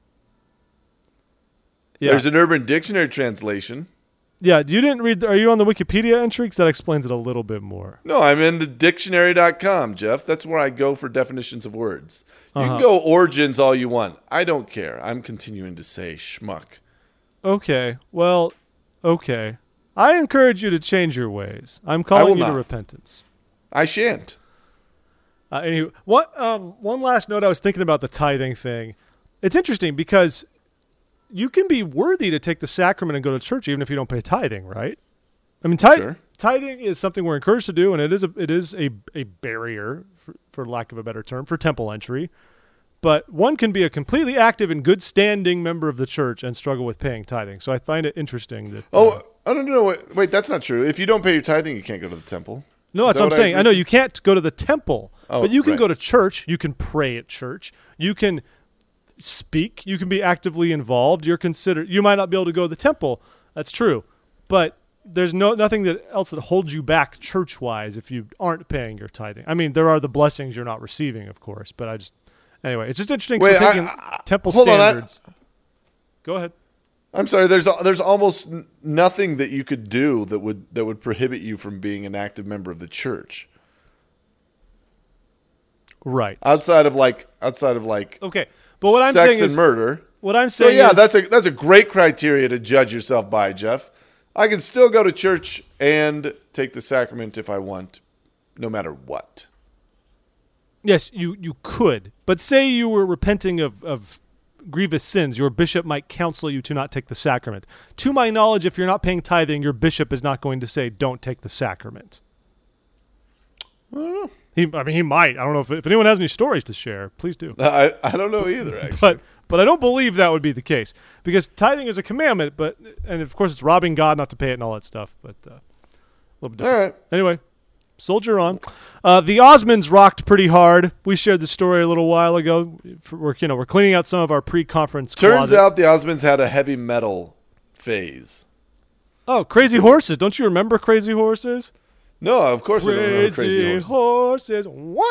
Speaker 1: Yeah.
Speaker 2: There's an Urban Dictionary translation.
Speaker 1: Yeah, you didn't read. Are you on the Wikipedia entry? Because that explains it a little bit more.
Speaker 2: No, I'm in the dictionary dot com, Jeff. That's where I go for definitions of words. You
Speaker 1: Uh-huh.
Speaker 2: can go origins all you want. I don't care. I'm continuing to say schmuck.
Speaker 1: Okay. Well, okay. I encourage you to change your ways. I'm calling
Speaker 2: will
Speaker 1: you to
Speaker 2: not.
Speaker 1: repentance.
Speaker 2: I shan't.
Speaker 1: Uh, anyway, what? Um, one last note. I was tithing about the tithing thing. It's interesting because you can be worthy to take the sacrament and go to church even if you don't pay tithing, right? I mean, tith-
Speaker 2: Sure.
Speaker 1: tithing is something we're encouraged to do, and it is a it is a a barrier, for, for lack of a better term, for temple entry. But one can be a completely active and good standing member of the church and struggle with paying tithing. So I find it interesting that.
Speaker 2: Oh,
Speaker 1: uh,
Speaker 2: I don't know. Wait, wait, that's not true. If you don't pay your tithing, you can't go to the temple.
Speaker 1: No,
Speaker 2: Is
Speaker 1: that's
Speaker 2: that
Speaker 1: what I'm
Speaker 2: what I
Speaker 1: saying. I,
Speaker 2: agreed
Speaker 1: know
Speaker 2: to?
Speaker 1: you can't go to the temple,
Speaker 2: Oh,
Speaker 1: but you can
Speaker 2: right.
Speaker 1: go to church. You can pray at church. You can speak. You can be actively involved. You're considered. You might not be able to go to the temple. That's true, but there's no nothing that else that holds you back church wise if you aren't paying your tithing. I mean, there are the blessings you're not receiving, of course, but I just anyway, it's just interesting. 'cause
Speaker 2: Wait,
Speaker 1: we're
Speaker 2: I-
Speaker 1: taking
Speaker 2: I-
Speaker 1: temple
Speaker 2: hold on, I-
Speaker 1: standards. Go ahead.
Speaker 2: I'm sorry. There's there's almost n- nothing that you could do that would that would prohibit you from being an active member of the church
Speaker 1: Right.
Speaker 2: outside of like outside of like
Speaker 1: Okay, but what I'm
Speaker 2: sex
Speaker 1: saying
Speaker 2: and
Speaker 1: is
Speaker 2: murder.
Speaker 1: what I'm
Speaker 2: So
Speaker 1: saying.
Speaker 2: yeah,
Speaker 1: is,
Speaker 2: that's a that's a great criteria to judge yourself by, Jeff. I can still go to church and take the sacrament if I want, no matter what.
Speaker 1: Yes, you, you could. But say you were repenting of, of grievous sins, your bishop might counsel you to not take the sacrament. To my knowledge, if you're not paying tithing, your bishop is not going to say, don't take the sacrament.
Speaker 2: I don't know.
Speaker 1: He, I mean, he might. I don't know if, if anyone has any stories to share. Please do.
Speaker 2: I, I don't know either, actually.
Speaker 1: But but I don't believe that would be the case because tithing is a commandment. But and of course, it's robbing God not to pay it and all that stuff. But uh, a little bit different.
Speaker 2: All right.
Speaker 1: Anyway, soldier on. Uh, the Osmonds rocked pretty hard. We shared the story a little while ago. We're you know we're cleaning out some of our pre-conference.
Speaker 2: Turns
Speaker 1: closets.
Speaker 2: out the Osmonds had a heavy metal phase.
Speaker 1: Oh, Crazy Horses! Don't you remember Crazy Horses?
Speaker 2: No, of course I don't know
Speaker 1: Crazy,
Speaker 2: Crazy Horses.
Speaker 1: horses,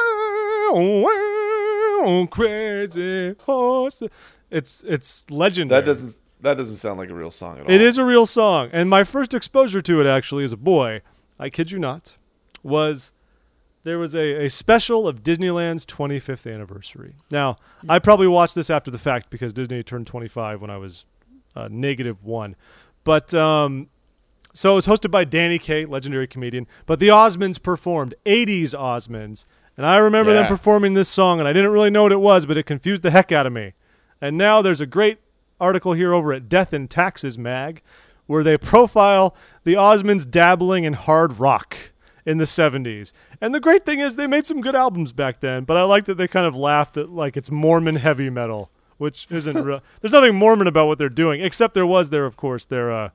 Speaker 1: wow, wow, crazy horses. It's it's legendary.
Speaker 2: That doesn't that doesn't sound like a real song at all.
Speaker 1: It is a real song, and my first exposure to it actually as a boy, I kid you not, was there was a, a special of Disneyland's twenty-fifth anniversary. Now, I probably watched this after the fact because Disney turned twenty-five when I was uh, negative one. But um, so it was hosted by Danny Kaye, legendary comedian. But the Osmonds performed, eighties Osmonds. And I remember them
Speaker 2: Yeah.
Speaker 1: performing this song, and I didn't really know what it was, but it confused the heck out of me. And now there's a great article here over at Death and Taxes Mag where they profile the Osmonds dabbling in hard rock in the seventies. And the great thing is they made some good albums back then, but I like that they kind of laughed at like it's Mormon heavy metal, which isn't real. There's nothing Mormon about what they're doing, except there was there, of course, their, uh,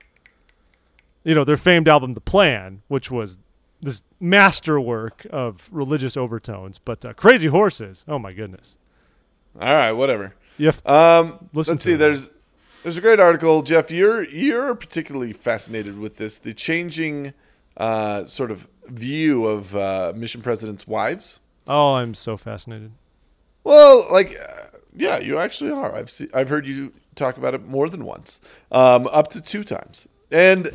Speaker 1: you know, their famed album, The Plan, which was this masterwork of religious overtones. But uh, Crazy Horses, oh my goodness.
Speaker 2: All right, whatever.
Speaker 1: You have
Speaker 2: Um,
Speaker 1: Listen
Speaker 2: let's
Speaker 1: to
Speaker 2: see.
Speaker 1: it.
Speaker 2: There's there's a great article, Jeff. You're you're particularly fascinated with this, the changing uh, sort of view of uh, mission presidents' wives.
Speaker 1: Oh, I'm so fascinated.
Speaker 2: Well, like, uh, yeah, you actually are. I've see, I've heard you talk about it more than once, um, up to two times, and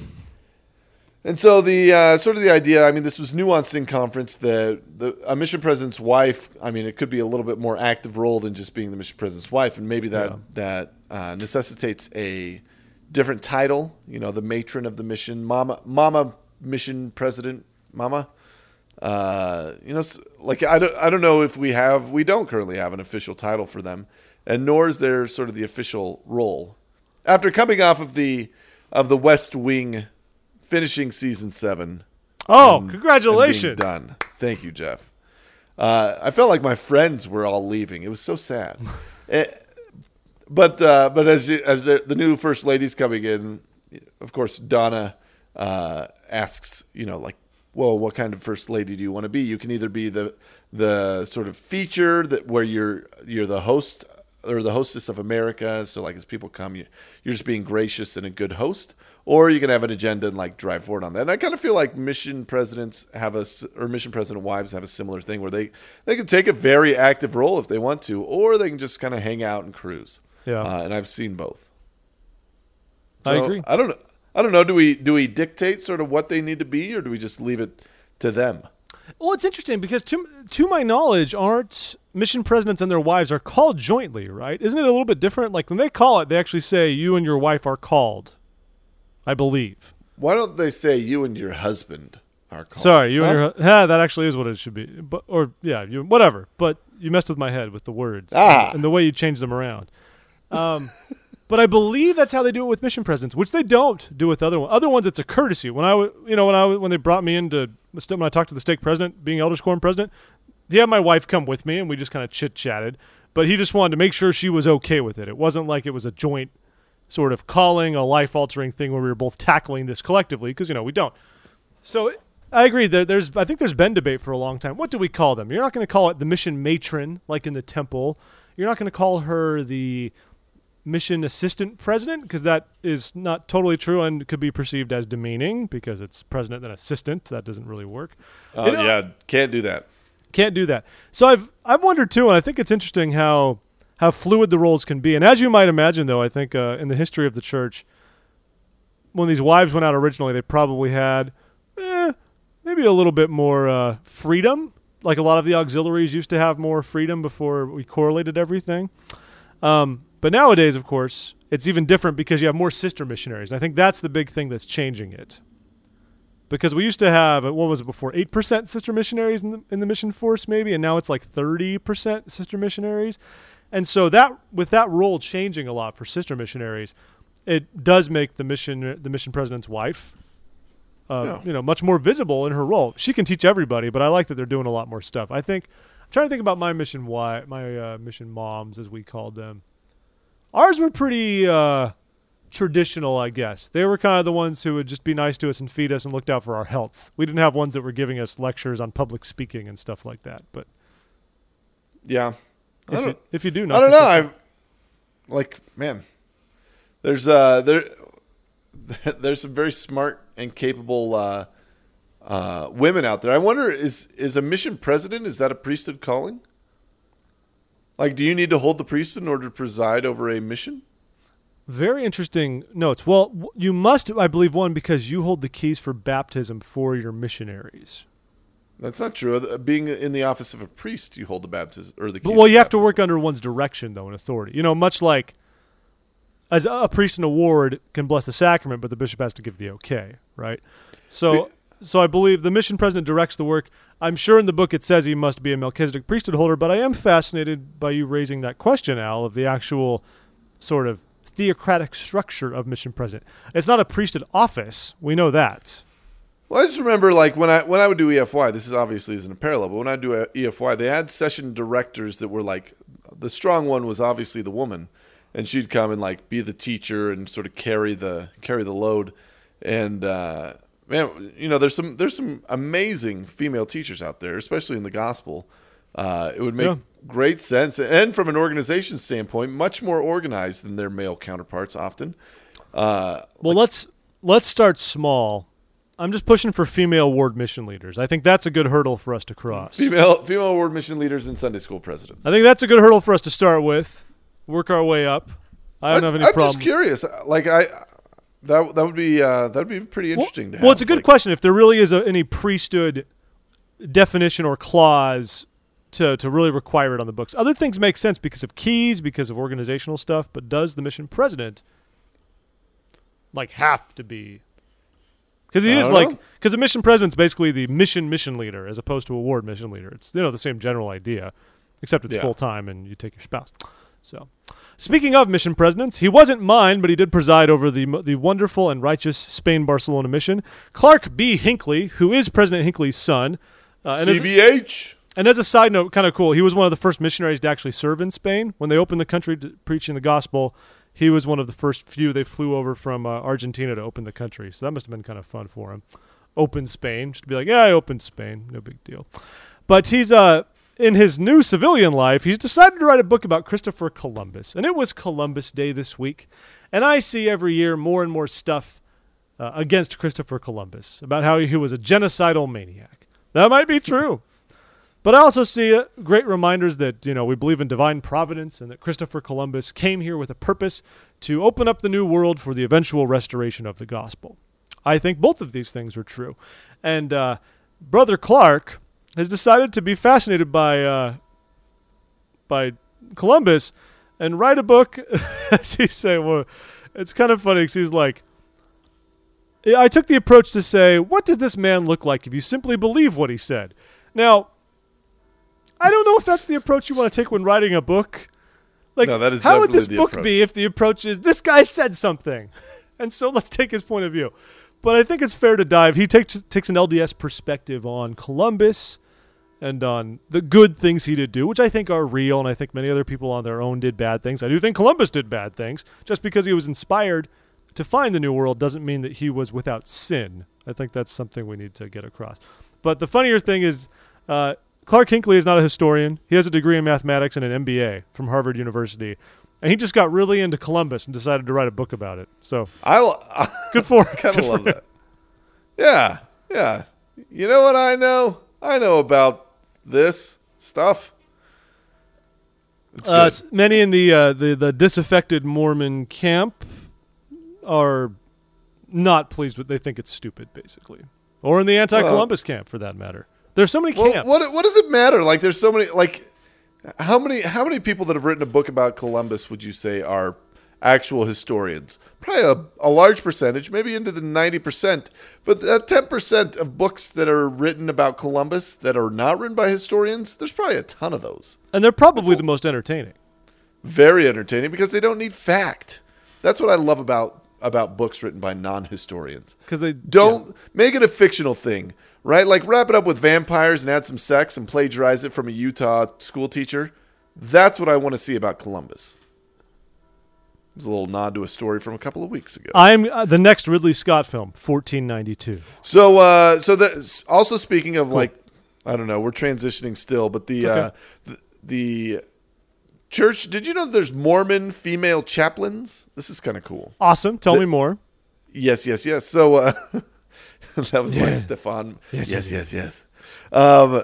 Speaker 2: and so the uh, sort of the idea. I mean, this was nuanced in conference that the a mission president's wife. I mean, it could be a little bit more active role than just being the mission president's wife, and maybe that
Speaker 1: Yeah.
Speaker 2: that uh, necessitates a different title. You know, the matron of the mission, mama, mama mission president, mama. Uh, you know, s- like I don't, I don't know if we have, we don't currently have an official title for them, and nor is there sort of the official role. After coming off of the of the West Wing, finishing season seven.
Speaker 1: Oh,
Speaker 2: and-
Speaker 1: congratulations.
Speaker 2: and being done. Thank you, Jeff. Uh, I felt like my friends were all leaving. It was so sad. Eh, but uh, but as you, as the, the new first lady's coming in, of course, Donna uh, asks, you know, like, well, what kind of first lady do you want to be? You can either be the the sort of feature that where you're you're the host or the hostess of America. So like as people come, you, you're just being gracious and a good host, or you can have an agenda and like drive forward on that. And I kind of feel like mission presidents have a, or mission president wives have a similar thing where they, they can take a very active role if they want to, or they can just kind of hang out and cruise.
Speaker 1: Yeah.
Speaker 2: Uh, and I've seen both. So,
Speaker 1: I agree.
Speaker 2: I don't know. I don't know. Do we, do we dictate sort of what they need to be, or do we just leave it to them?
Speaker 1: Well, it's interesting because to, to my knowledge, aren't mission presidents and their wives are called jointly, right? Isn't it a little bit different? Like when they call it, they actually say you and your wife are called, I believe.
Speaker 2: Why don't they say you and your husband are called?
Speaker 1: Sorry, you
Speaker 2: huh?
Speaker 1: and your hu- yeah, that actually is what it should be. But or yeah, you, whatever. But you messed with my head with the words
Speaker 2: Ah.
Speaker 1: and the way you changed them around. Um, but I believe that's how they do it with mission presidents, which they don't do with other ones. Other ones, it's a courtesy. When I, w- you know, when I w- when they brought me into when I talked to the stake president, being Elders Quorum president, he had my wife come with me, and we just kind of chit chatted. But he just wanted to make sure she was okay with it. It wasn't like it was a joint sort of calling, a life altering thing where we were both tackling this collectively, because you know we don't. So I agree. There, there's I think there's been debate for a long time. What do we call them? You're not going to call it the mission matron like in the temple. You're not going to call her the mission assistant president, because that is not totally true and could be perceived as demeaning because it's president and assistant. That doesn't really work.
Speaker 2: Oh,
Speaker 1: You know,
Speaker 2: yeah. Can't do that.
Speaker 1: Can't do that. So I've I've wondered too, and I think it's interesting how how fluid the roles can be. And as you might imagine, though, I think uh, in the history of the church, when these wives went out originally, they probably had eh, maybe a little bit more uh, freedom. Like a lot of the auxiliaries used to have more freedom before we correlated everything. Um, but nowadays, of course, it's even different because you have more sister missionaries. And I think that's the big thing that's changing it. Because we used to have, what was it before, eight percent sister missionaries in the, in the mission force maybe, and now it's like thirty percent sister missionaries. And so that with that role changing a lot for sister missionaries, it does make the mission the mission president's wife uh,
Speaker 2: Yeah.
Speaker 1: you know, much more visible in her role. She can teach everybody, but I like that they're doing a lot more stuff. I think, I'm trying to think about my mission wife, my uh, mission moms, as we called them. Ours were pretty uh, traditional, I guess. They were kind of the ones who would just be nice to us and feed us and looked out for our health. We didn't have ones that were giving us lectures on public speaking and stuff like that. But
Speaker 2: Yeah. I
Speaker 1: if
Speaker 2: don't-
Speaker 1: you, if you do,
Speaker 2: I
Speaker 1: knock
Speaker 2: don't know.
Speaker 1: yourself-
Speaker 2: I've like, man, there's uh there there's some very smart and capable uh, uh, women out there. I wonder, is is a mission president, is that a priesthood calling? Like, do you need to hold the priesthood in order to preside over a mission?
Speaker 1: Very interesting notes. Well, w- you must, I believe, one, because you hold the keys for baptism for your missionaries.
Speaker 2: That's not true. Uh, Being in the office of a priest, you hold the baptism or the keys.
Speaker 1: But, well,
Speaker 2: of
Speaker 1: you have to
Speaker 2: baptism.
Speaker 1: work under one's direction, though, and authority. You know, much like as a priest in a ward can bless the sacrament, but the bishop has to give the okay, right? So, so I believe the mission president directs the work. I'm sure in the book it says he must be a Melchizedek priesthood holder, but I am fascinated by you raising that question, Al, of the actual sort of theocratic structure of mission president. It's not a priesthood office. We know that.
Speaker 2: Well, I just remember, like, when I when I would do E F Y, this is obviously isn't a parallel, but when I do E F Y, they had session directors that were like, the strong one was obviously the woman, and she'd come and like be the teacher and sort of carry the carry the load. And uh, man, you know, there's some there's some amazing female teachers out there, especially in the gospel. Uh, it would make
Speaker 1: Yeah.
Speaker 2: great sense, and from an organization standpoint, much more organized than their male counterparts often. Uh,
Speaker 1: Well, let's let's start small. I'm just pushing for female ward mission leaders. I think that's a good hurdle for us to cross.
Speaker 2: female female award mission leaders and Sunday school presidents.
Speaker 1: I think that's a good hurdle for us to start with. Work our way up. I don't
Speaker 2: I-
Speaker 1: have any
Speaker 2: I'm
Speaker 1: problem.
Speaker 2: just curious. Like I, that that would be uh, that would be pretty interesting to have.
Speaker 1: Well, it's a good
Speaker 2: like,
Speaker 1: question. If there really is a, any priesthood definition or clause to, to really require it on the books. Other things make sense because of keys, because of organizational stuff, but does the mission president like have to be? Because he
Speaker 2: I
Speaker 1: is
Speaker 2: don't
Speaker 1: like,
Speaker 2: know.
Speaker 1: because the mission president's basically the mission mission leader as opposed to a ward mission leader. It's, you know, the same general idea, except it's
Speaker 2: Yeah.
Speaker 1: full time and you take your spouse. So, speaking of mission presidents, he wasn't mine, but he did preside over the the wonderful and righteous Spain Barcelona mission. Clark B. Hinckley, who is President Hinckley's son, uh, and,
Speaker 2: C
Speaker 1: as,
Speaker 2: B H.
Speaker 1: and as a side note, kind of cool, he was one of the first missionaries to actually serve in Spain when they opened the country to preaching the gospel. He was one of the first few. They flew over from uh, Argentina to open the country, so that must have been kind of fun for him. open Spain. Just to be like, yeah, I opened Spain. No big deal. But he's uh in his new civilian life, he's decided to write a book about Christopher Columbus. And it was Columbus Day this week. And I see every year more and more stuff uh, against Christopher Columbus, about how he was a genocidal maniac. That might be true. But I also see uh, great reminders that, you know, we believe in divine providence and that Christopher Columbus came here with a purpose to open up the new world for the eventual restoration of the gospel. I think both of these things are true. And uh, Brother Clark has decided to be fascinated by uh, by Columbus and write a book, as he say. Well, it's kind of funny because he was like, I took the approach to say, what does this man look like if you simply believe what he said? Now, I don't know if that's the approach you want to take when writing a book. Like,
Speaker 2: No, that is
Speaker 1: how would this
Speaker 2: definitely the
Speaker 1: book
Speaker 2: approach.
Speaker 1: be if the approach is, this guy said something, and so let's take his point of view. But I think it's fair to dive. He takes takes an L D S perspective on Columbus and on the good things he did do, which I think are real, and I think many other people on their own did bad things. I do think Columbus did bad things. Just because he was inspired to find the New World doesn't mean that he was without sin. I think that's something we need to get across. But the funnier thing is, uh, Clark Hinckley is not a historian. He has a degree in mathematics and an M B A from Harvard University. And he just got really into Columbus and decided to write a book about it. So
Speaker 2: I, I
Speaker 1: good for
Speaker 2: kind
Speaker 1: good
Speaker 2: of
Speaker 1: for
Speaker 2: love
Speaker 1: him.
Speaker 2: that. Yeah, yeah. You know what I know? I know about this stuff. It's
Speaker 1: Uh,
Speaker 2: good.
Speaker 1: s- many in the, uh, the the disaffected Mormon camp are not pleased with. They think it's stupid, basically, or in the anti-Columbus camp, for that matter. There's so many
Speaker 2: Well,
Speaker 1: camps.
Speaker 2: what what does it matter? Like, there's so many. Like, how many how many people that have written a book about Columbus would you say are actual historians? Probably a, a large percentage, maybe into the ninety percent. But that ten percent of books that are written about Columbus that are not written by historians, there's probably a ton of those.
Speaker 1: And they're probably the most entertaining.
Speaker 2: Very entertaining because they don't need fact. That's what I love about about books written by non-historians.
Speaker 1: Because they
Speaker 2: Don't make it a fictional thing, right? Like, wrap it up with vampires and add some sex and plagiarize it from a Utah school teacher. That's what I want to see about Columbus. There's a little nod to a story from a couple of weeks ago.
Speaker 1: I'm uh, the next Ridley Scott film, fourteen ninety-two.
Speaker 2: So, uh, so that also speaking of like, I don't know, we're transitioning still, but the,
Speaker 1: Okay.
Speaker 2: uh, the the church. Did you know that there's Mormon female chaplains? This is kind of cool.
Speaker 1: Awesome. Tell me more.
Speaker 2: Yes, yes, yes. So uh, that was my
Speaker 1: Yeah.
Speaker 2: Stefan.
Speaker 1: Yes,
Speaker 2: Yes,
Speaker 1: yes,
Speaker 2: yes, yes. Um,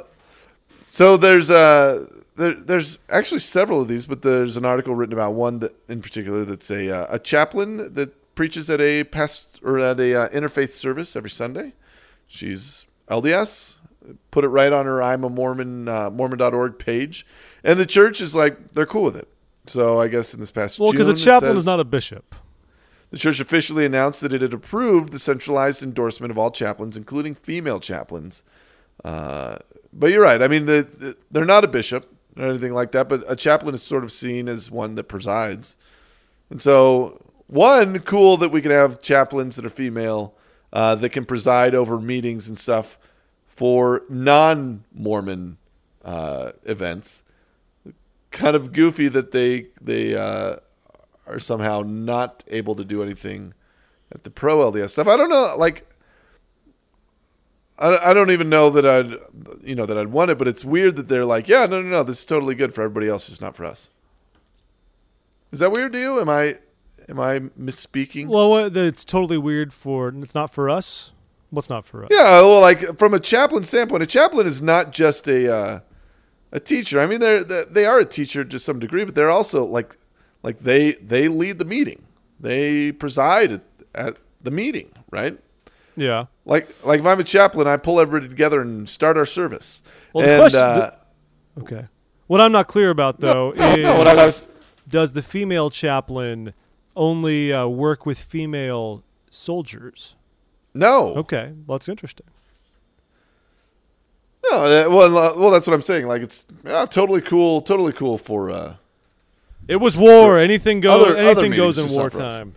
Speaker 2: so there's uh, there, there's actually several of these, but there's an article written about one that in particular that's a uh, a chaplain that preaches at a past or at a uh, interfaith service every Sunday. She's L D S. Put it right on her I'm a Mormon uh, Mormon dot org page, and the church is like they're cool with it. So I guess in this past
Speaker 1: Well, because
Speaker 2: June,
Speaker 1: a chaplain
Speaker 2: it
Speaker 1: is
Speaker 2: says-
Speaker 1: not a bishop.
Speaker 2: the church officially announced that it had approved the centralized endorsement of all chaplains, including female chaplains. Uh, but you're right. I mean, the, the, they're not a bishop or anything like that, but a chaplain is sort of seen as one that presides. And so, one, cool that we can have chaplains that are female uh, that can preside over meetings and stuff for non-Mormon uh, events. Kind of goofy that they they uh, are somehow not able to do anything at the pro L D S stuff. I don't know, like I, I don't even know that I'd you know that I'd want it, but it's weird that they're like, yeah, no, no, no, this is totally good for everybody else, just not for us. Is that weird to you? Am I am I misspeaking?
Speaker 1: Well, what, that it's totally weird for. It's not for us. What's not for us?
Speaker 2: Yeah, well, like from a chaplain standpoint, a chaplain is not just a uh, a teacher. I mean, they're they they are a teacher to some degree, but they're also like like they they lead the meeting, they preside at, at the meeting, right?
Speaker 1: Yeah.
Speaker 2: Like like if I'm a chaplain, I pull everybody together and start our service.
Speaker 1: Well, the
Speaker 2: and,
Speaker 1: question-
Speaker 2: uh,
Speaker 1: Okay. What I'm not clear about though
Speaker 2: no,
Speaker 1: is
Speaker 2: no, what I was
Speaker 1: does the female chaplain only uh, work with female soldiers?
Speaker 2: no
Speaker 1: Okay, well, that's interesting.
Speaker 2: no uh, well uh, well that's what I'm saying. Like it's uh, totally cool, totally cool for. Uh,
Speaker 1: It was war. Anything goes.
Speaker 2: Other- other
Speaker 1: anything goes in
Speaker 2: meetings, just not for us.
Speaker 1: wartime.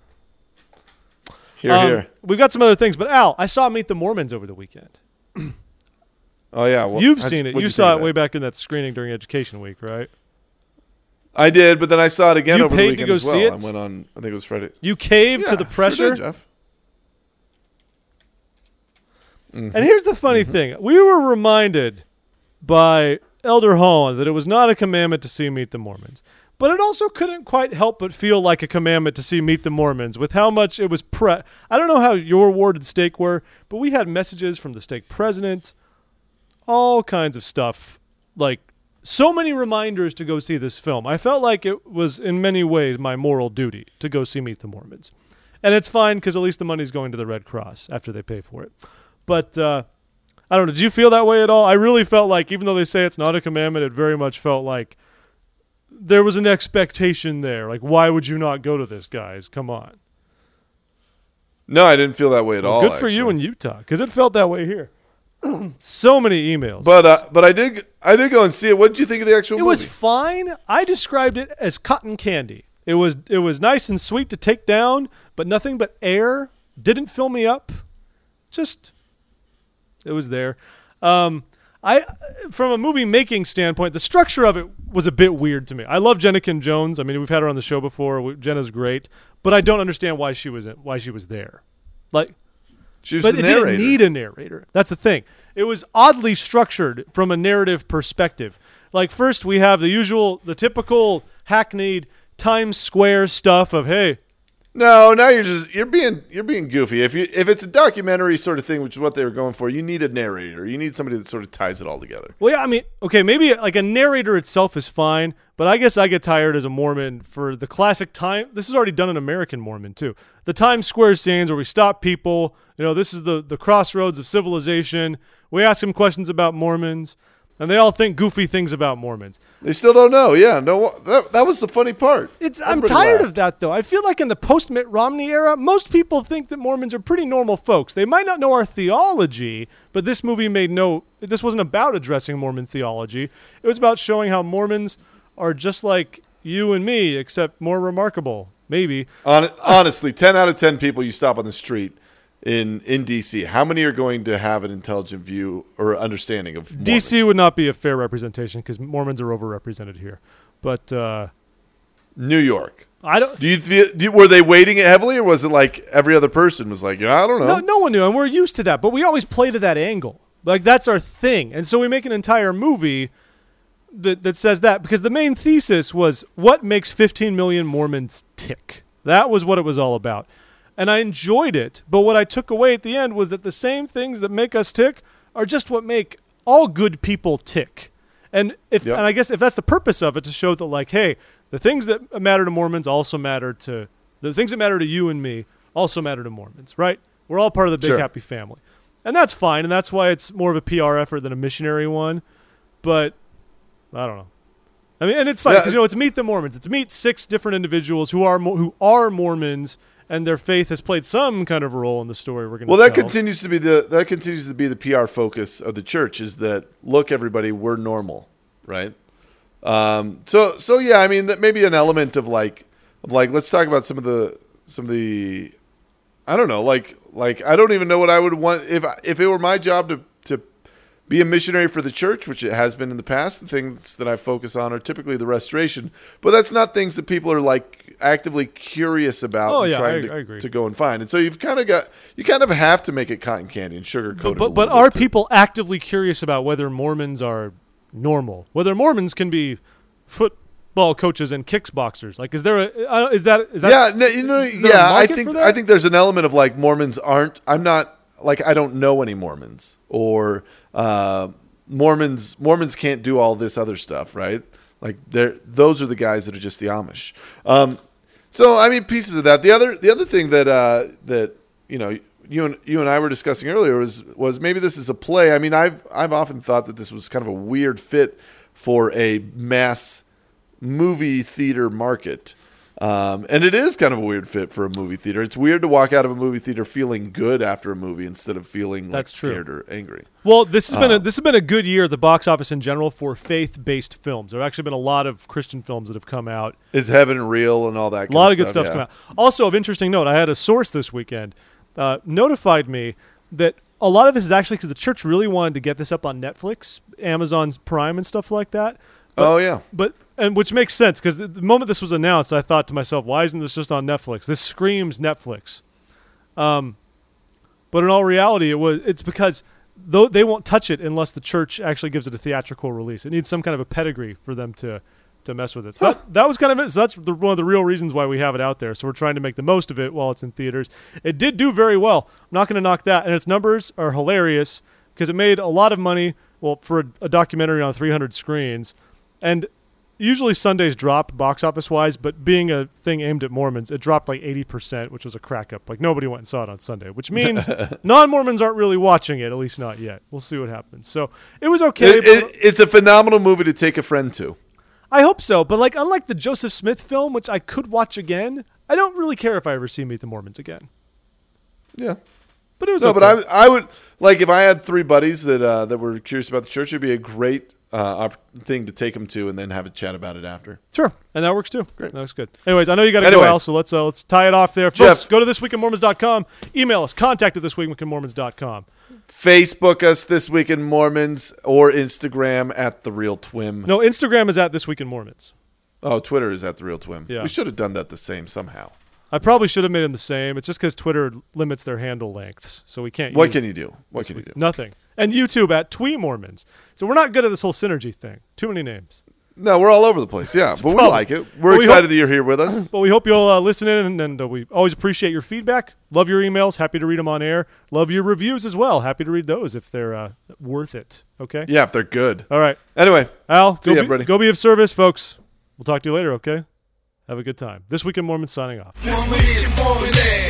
Speaker 2: here
Speaker 1: Um,
Speaker 2: here.
Speaker 1: We've got some other things, but Al, I saw Meet the Mormons over the weekend.
Speaker 2: Oh yeah, well,
Speaker 1: You've
Speaker 2: how'd-
Speaker 1: seen it.
Speaker 2: what'd
Speaker 1: You
Speaker 2: think
Speaker 1: saw
Speaker 2: of
Speaker 1: it
Speaker 2: that?
Speaker 1: way back in that screening during Education Week, right?
Speaker 2: I did, but then I saw it again
Speaker 1: You
Speaker 2: over
Speaker 1: paid
Speaker 2: the
Speaker 1: to
Speaker 2: weekend
Speaker 1: go
Speaker 2: as well.
Speaker 1: see it?
Speaker 2: I went on. I think it was Friday.
Speaker 1: You caved
Speaker 2: Yeah,
Speaker 1: to the
Speaker 2: sure
Speaker 1: pressure.
Speaker 2: did, Jeff.
Speaker 1: Mm-hmm. And here's the funny mm-hmm. thing. We were reminded by Elder Holland that it was not a commandment to see Meet the Mormons. But it also couldn't quite help but feel like a commandment to see Meet the Mormons with how much it was pre- I don't know how your warded stake were, but we had messages from the stake president, all kinds of stuff, like so many reminders to go see this film. I felt like it was in many ways my moral duty to go see Meet the Mormons. And it's fine because at least the money's going to the Red Cross after they pay for it. But uh, I don't know, did you feel that way at all? I really felt like, even though they say it's not a commandment, it very much felt like there was an expectation there. Like, why would you not go to this, guys? Come on.
Speaker 2: No, I didn't feel that way at
Speaker 1: well,
Speaker 2: all.
Speaker 1: Good for
Speaker 2: actually.
Speaker 1: you in Utah, because it felt that way here. So many emails.
Speaker 2: But uh, but I did I did go and see it. What did you think of the actual
Speaker 1: it
Speaker 2: movie? It
Speaker 1: was fine. I described it as cotton candy. It was it was nice and sweet to take down, but nothing but air. Didn't fill me up. Just, it was there. Um, I, from a movie making standpoint, the structure of it was a bit weird to me. I love Jenna Kim Jones. I mean, we've had her on the show before. Jenna's great, but I don't understand why she was why she was there. Like,
Speaker 2: she was
Speaker 1: but
Speaker 2: the
Speaker 1: it
Speaker 2: narrator.
Speaker 1: didn't need a narrator. That's the thing. It was oddly structured from a narrative perspective. Like, first we have the usual, the typical hackneyed Times Square stuff of, hey.
Speaker 2: No, now you're just you're being you're being goofy. If you if it's a documentary sort of thing, which is what they were going for, you need a narrator. You need somebody that sort of ties it all together.
Speaker 1: Well, yeah, I mean, okay, maybe like a narrator itself is fine, but I guess I get tired as a Mormon for the classic time. This is already done in American Mormon too. The Times Square scenes where we stop people. You know, this is the the crossroads of civilization. We ask them questions about Mormons, and they all think goofy things about Mormons.
Speaker 2: They still don't know. Yeah, no, that, that was the funny part.
Speaker 1: It's I'm tired laughed. of that, though. I feel like in the post-Mitt Romney era, most people think that Mormons are pretty normal folks. They might not know our theology, but this movie made no – this wasn't about addressing Mormon theology. It was about showing how Mormons are just like you and me, except more remarkable, maybe.
Speaker 2: Hon- honestly, ten out of ten people you stop on the street – In in D C, how many are going to have an intelligent view or understanding of Mormons?
Speaker 1: D C would not be a fair representation because Mormons are overrepresented here. But uh,
Speaker 2: New York,
Speaker 1: I don't.
Speaker 2: Do you, feel, do you were they weighting it heavily, or was it like every other person was like, yeah, I don't know.
Speaker 1: No, no one knew, and we're used to that. But we always play to that angle, like that's our thing, and so we make an entire movie that that says that because the main thesis was what makes fifteen million Mormons tick. That was what it was all about. And I enjoyed it, but what I took away at the end was that the same things that make us tick are just what make all good people tick. And if
Speaker 2: yep.
Speaker 1: and I guess if that's the purpose of it, to show that, like, hey, the things that matter to Mormons also matter to the things that matter to you and me also matter to Mormons, right? We're all part of the big
Speaker 2: sure.
Speaker 1: happy family, and that's fine, and that's why it's more of a P R effort than a missionary one. But I don't know. I mean, and it's fine because yeah. you know it's Meet the Mormons. It's meet six different individuals who are who are Mormons. And their faith has played some kind of role in the story we're going to
Speaker 2: well,
Speaker 1: tell.
Speaker 2: that continues to be the that continues to be the P R focus of the church is that look, everybody, we're normal, right? Um, so so yeah, I mean that maybe an element of like of like let's talk about some of the some of the I don't know like like I don't even know what I would want if if it were my job to to be a missionary for the church, which it has been in the past. The things that I focus on are typically the restoration, but that's not things that people are like actively curious about
Speaker 1: oh,
Speaker 2: and
Speaker 1: yeah,
Speaker 2: trying
Speaker 1: I,
Speaker 2: to,
Speaker 1: I agree.
Speaker 2: to go and find. And so you've kind of got you kind of have to make it cotton candy and sugar coated.
Speaker 1: But but, but are people actively curious about whether Mormons are normal? Whether Mormons can be football coaches and kickboxers? Like, is there a uh, is that is that
Speaker 2: yeah no, you know yeah I think I think there's an element of like Mormons aren't. I'm not like I don't know any Mormons or uh, Mormons. Mormons can't do all this other stuff, right? Like they're those are the guys that are just the Amish. Um, so I mean, pieces of that. The other the other thing that uh, that you know you and you and I were discussing earlier was was maybe this is a play. I mean, I've I've often thought that this was kind of a weird fit for a mass movie theater market. Um, and it is kind of a weird fit for a movie theater. It's weird to walk out of a movie theater feeling good after a movie instead of feeling like
Speaker 1: That's
Speaker 2: scared
Speaker 1: true.
Speaker 2: or angry.
Speaker 1: Well, this has
Speaker 2: uh,
Speaker 1: been a, this has been a good year at the box office in general for faith-based films. There have actually been a lot of Christian films that have come out.
Speaker 2: Is heaven real and all that kind
Speaker 1: A lot
Speaker 2: of
Speaker 1: of good
Speaker 2: stuff,
Speaker 1: stuff's
Speaker 2: yeah.
Speaker 1: come out. Also, of interesting note, I had a source this weekend uh, notified me that a lot of this is actually because the church really wanted to get this up on Netflix, Amazon's Prime and stuff like that. But,
Speaker 2: oh, yeah.
Speaker 1: But and which makes sense because the moment this was announced, I thought to myself, why isn't this just on Netflix? This screams Netflix. Um, But in all reality, it was it's because though they won't touch it unless the church actually gives it a theatrical release. It needs some kind of a pedigree for them to to mess with it. So that, that was kind of it. So that's the, one of the real reasons why we have it out there. So we're trying to make the most of it while it's in theaters. It did do very well. I'm not going to knock that. And its numbers are hilarious because it made a lot of money, well, for a, a documentary on three hundred screens. And usually Sundays drop box office-wise, but being a thing aimed at Mormons, it dropped like eighty percent, which was a crack-up. Like, nobody went and saw it on Sunday, which means non-Mormons aren't really watching it, at least not yet. We'll see what happens. So it was okay.
Speaker 2: It, it, it's a phenomenal movie to take a friend to.
Speaker 1: I hope so, but like unlike the Joseph Smith film, which I could watch again, I don't really care if I ever see Meet the Mormons again.
Speaker 2: Yeah.
Speaker 1: But it was
Speaker 2: no,
Speaker 1: okay.
Speaker 2: but I, I would, like, if I had three buddies that uh, that were curious about the church, it'd be a great uh, op- thing to take them to and then have a chat about it after.
Speaker 1: Sure, and that works too.
Speaker 2: Great.
Speaker 1: That looks good. Anyways, I know you got to
Speaker 2: Anyway.
Speaker 1: go, Al, so let's uh, let's tie it off there.
Speaker 2: Jeff.
Speaker 1: Folks, go to this week in mormons dot com. Email us, contact at this week in mormons dot com.
Speaker 2: Facebook us This Week in Mormons or Instagram at The Real Twim.
Speaker 1: No, Instagram is at This Week in Mormons.
Speaker 2: Oh, Twitter is at The Real Twim.
Speaker 1: Yeah.
Speaker 2: We should have done that the same somehow.
Speaker 1: I probably should have made them the same. It's just because Twitter limits their handle lengths, so we can't
Speaker 2: What
Speaker 1: use
Speaker 2: can you do? What can you do?
Speaker 1: Nothing. And YouTube at Twee Mormons. So we're not good at this whole synergy thing. Too many names.
Speaker 2: No, we're all over the place. Yeah, but we
Speaker 1: problem.
Speaker 2: like it. We're
Speaker 1: But we
Speaker 2: excited
Speaker 1: hope-
Speaker 2: that you're here with us.
Speaker 1: But we hope you'll uh, listen in, and, and uh, we always appreciate your feedback. Love your emails. Happy to read them on air. Love your reviews as well. Happy to read those if they're uh, worth it. Okay?
Speaker 2: Yeah, if they're good.
Speaker 1: All right.
Speaker 2: Anyway,
Speaker 1: Al,
Speaker 2: See
Speaker 1: go,
Speaker 2: ya,
Speaker 1: be,
Speaker 2: buddy.
Speaker 1: go be of service, folks. We'll talk to you later, okay? Have a good time. This Week in Mormons signing off.
Speaker 4: One minute, one minute.